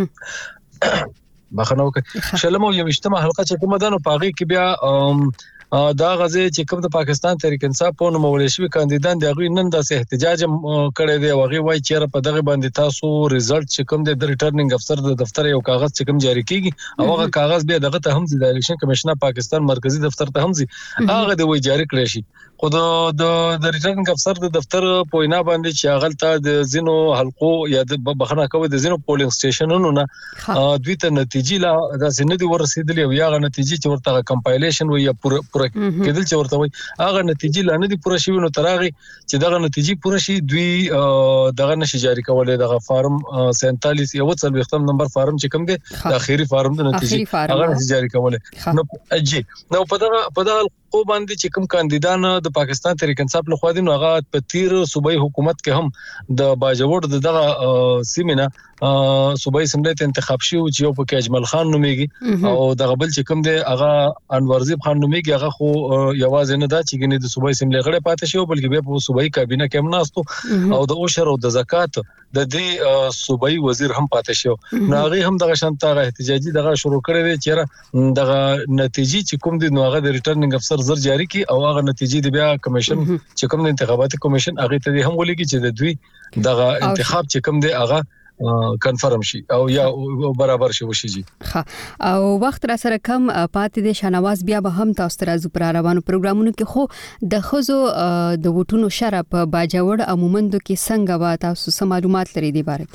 ده بخنو کې شلمه او یوشتمه حلقه چې کومه ده نو پاغي کې بیا دا غزه چې کوم د پاکستان تحریک انصاف په نوم ولې شوی کاندیدان دی غوی نن د احتجاج کړی دی وغي وای چې په دغه باندې تاسو ریزلټ چې کوم د ریټرنینګ افسر د دفتر یو کاغذ چې کوم جاری کیږي او هغه کاغذ به دغه ته هم د الیکشن کمیشن پاکستان مرکزی دفتر ته هم ځي هغه د وی جاری کړی شي خو د د ریټرنینګ افسر د دفتر په وینا باندې چې هغه ته د زینو حلقو یا د بخنه کوي د زینو پولینګ سټیشنونو نه دوی ته نتیجې لا د سندې ورسېدلې او هغه نتیجې چې ورته کمپایلیشن وي یا پوره پوره کېدل چې ورته وي هغه نتیجې لا نه دي پوره شوی نو ترغه چې دغه نتیجې پوره شي دوی دغه نشي جاری کولای دغه فارم سینتالیس یو څل وختم نمبر فارم چې کوم دی د اخیری فارم د نتیجې هغه نشي جاری کولای نو اجي نو په دغه په دغه کو باندې چې کوم کاندیدان د پاکستان تحریک انصاف له خوا دي نو هغه په تیر صوبایي حکومت کې هم د باجوړ د دغه سیمینه صوبایي اسمبلی ته انتخاب شو چې یو پکې اجمل خان نوميږي او دغه بل چې کوم دی هغه انورزیب خان نوميږي هغه خو یوازې نه دا چې ګنې د صوبایي اسمبلی غړي پاتې شو بلکې به په صوبایي کابینه کې هم ناستو او د اوشر او د زکات د دې صوبایي وزیر هم پاتې شو نو هغه هم دغه شانته احتجاجي دغه شروع کړی دی چې دغه نتیجې چې کوم دي نو هغه د ریټرنینګ افسر زر جاری کی او هغه نتیجې د بیا کمیشن چې کوم د انتخاباتي کمیشن هغه ته هم ولګي چې د دوی دغه انتخاب چې کوم دی هغه کنفرم شي او یا برابر شي وشي جی ها او وخت را سره کم پاتې د شنواز بیا به هم تاسو ترازو پر روانو پروګرامونو کې خو د خزو د وټونو شرف باجوړ عمومندو کې څنګه وا تاسو سم معلومات لري دی باره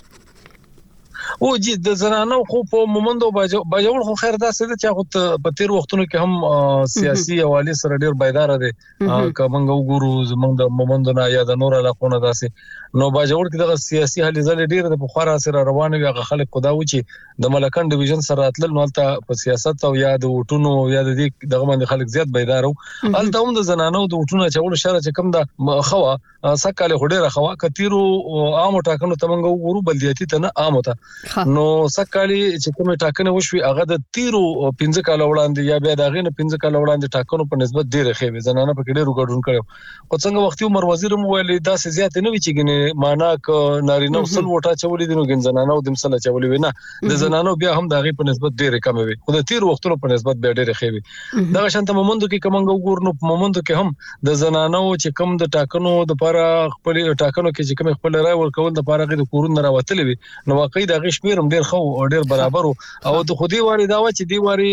او جی د زنانو خو په مومندو باجوړ خو خیر دا څه چې هغه په تیر وختونو کې هم سیاسي حواله سره ډیر بیدار دي کومنګ وګورو زمونږ د مومندو نه یا د نور علاقونو داسې نو باجوړ کې د سیاسي حالې زل ډیر د بخارا سره روان وي هغه خلک خدا و چې د ملکان ډیویژن سره اتل نو ته په سیاست او یا د وټونو یا د دې دغه باندې خلک زیات بیدار وو الته هم د زنانو د وټونو چول شر چې کم د خوا سکاله خډيره خوا کتیرو عام ټاکنو تمنګ وګورو بلدیاتي ته نه عام ته نو سکالی چې کومه ټاکنه وشوي هغه د تیرو پنځه کال وړاندې یا بیا دغه نه پنځه کال وړاندې ټاکنو په نسبت ډیره ښه وي زنانه په ډیرو ګډون کړو خو څنګه وختي عمر وزیر مو ویلي دا څه زیات نه وی چې ګنې معنا ک نارینه وسل وټا چولې دي نو ګن زنانه او د مسله چولې وینه د زنانو بیا هم دغه په نسبت ډیره کم وي خو د تیر وختونو په نسبت بیا ډیره ښه وي دا شانته مومندو کې کومنګ وګورنو مومندو کې هم د زنانو چې کم د ټاکنو د لپاره خپل ټاکنو کې چې کوم خپل رائے ورکول د لپاره غو کورونه راوتلې وي نو واقعي دغه شمیر هم ډیر خو ډیر برابر او د خودي واري دا و چې دی واري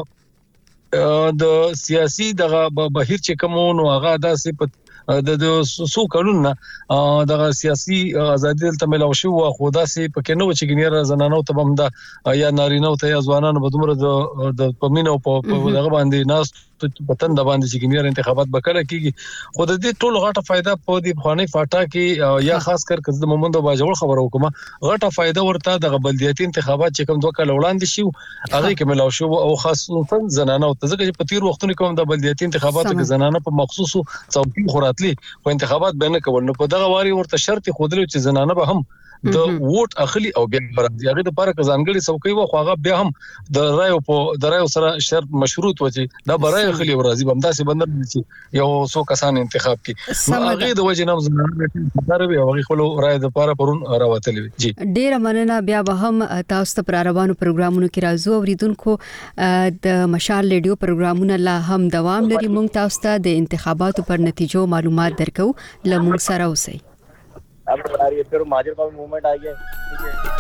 د سیاسي دغه بهیر چې کومونو هغه داسې په د سو قانون دغه سیاسي ازادي تل ملو شو خو داسې پکې نو چې ګنیر زنانو ته هم دا یا نارینه ته یا ځوانانو په دومره د پمینو په دغه باندې ناس پتن د باندې چې ګنیر انتخابات وکړه کیږي خو د دې ټول غټه فائدہ په دې بخاني فاټا کې یا خاص کر کز د مومندو باجوړ خبرو کومه غټه فائدہ ورته د بلدیاتي انتخابات چې کوم دوه کال وړاندې شو هغه کې ملو شو او خاصه زنانو ته ځکه چې په تیر وختونو کې د بلدیاتي انتخاباتو کې زنانه په مخصوصو څوکۍ خوراتلي خو انتخابات به نه کول نو په دغه واري ورته شرط خودلو چې زنانه به هم د ووټ اخلي او بیا راځي هغه د لپاره ځانګړي څوکۍ و خو هغه بیا هم د رایو په د رایو سره شرط مشروط و چې دا برای اخلي او راځي هم داسې بندر چې یو څو کسان انتخاب کی هغه د وجه نام زموږ لپاره به هغه خپل رای د لپاره پرون راوتلې جی ډیر مننه بیا به هم تاسو ته پر روانو پروګرامونو کې راځو اوریدونکو د مشال ریډیو پروګرامونه لا هم دوام لري مونږ تاسو ته د انتخاباتو پر نتیجو معلومات درکو لمونږ سره اوسئ अब आ रही है फिर माजर का मूवमेंट आ गया ठीक है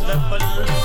لپل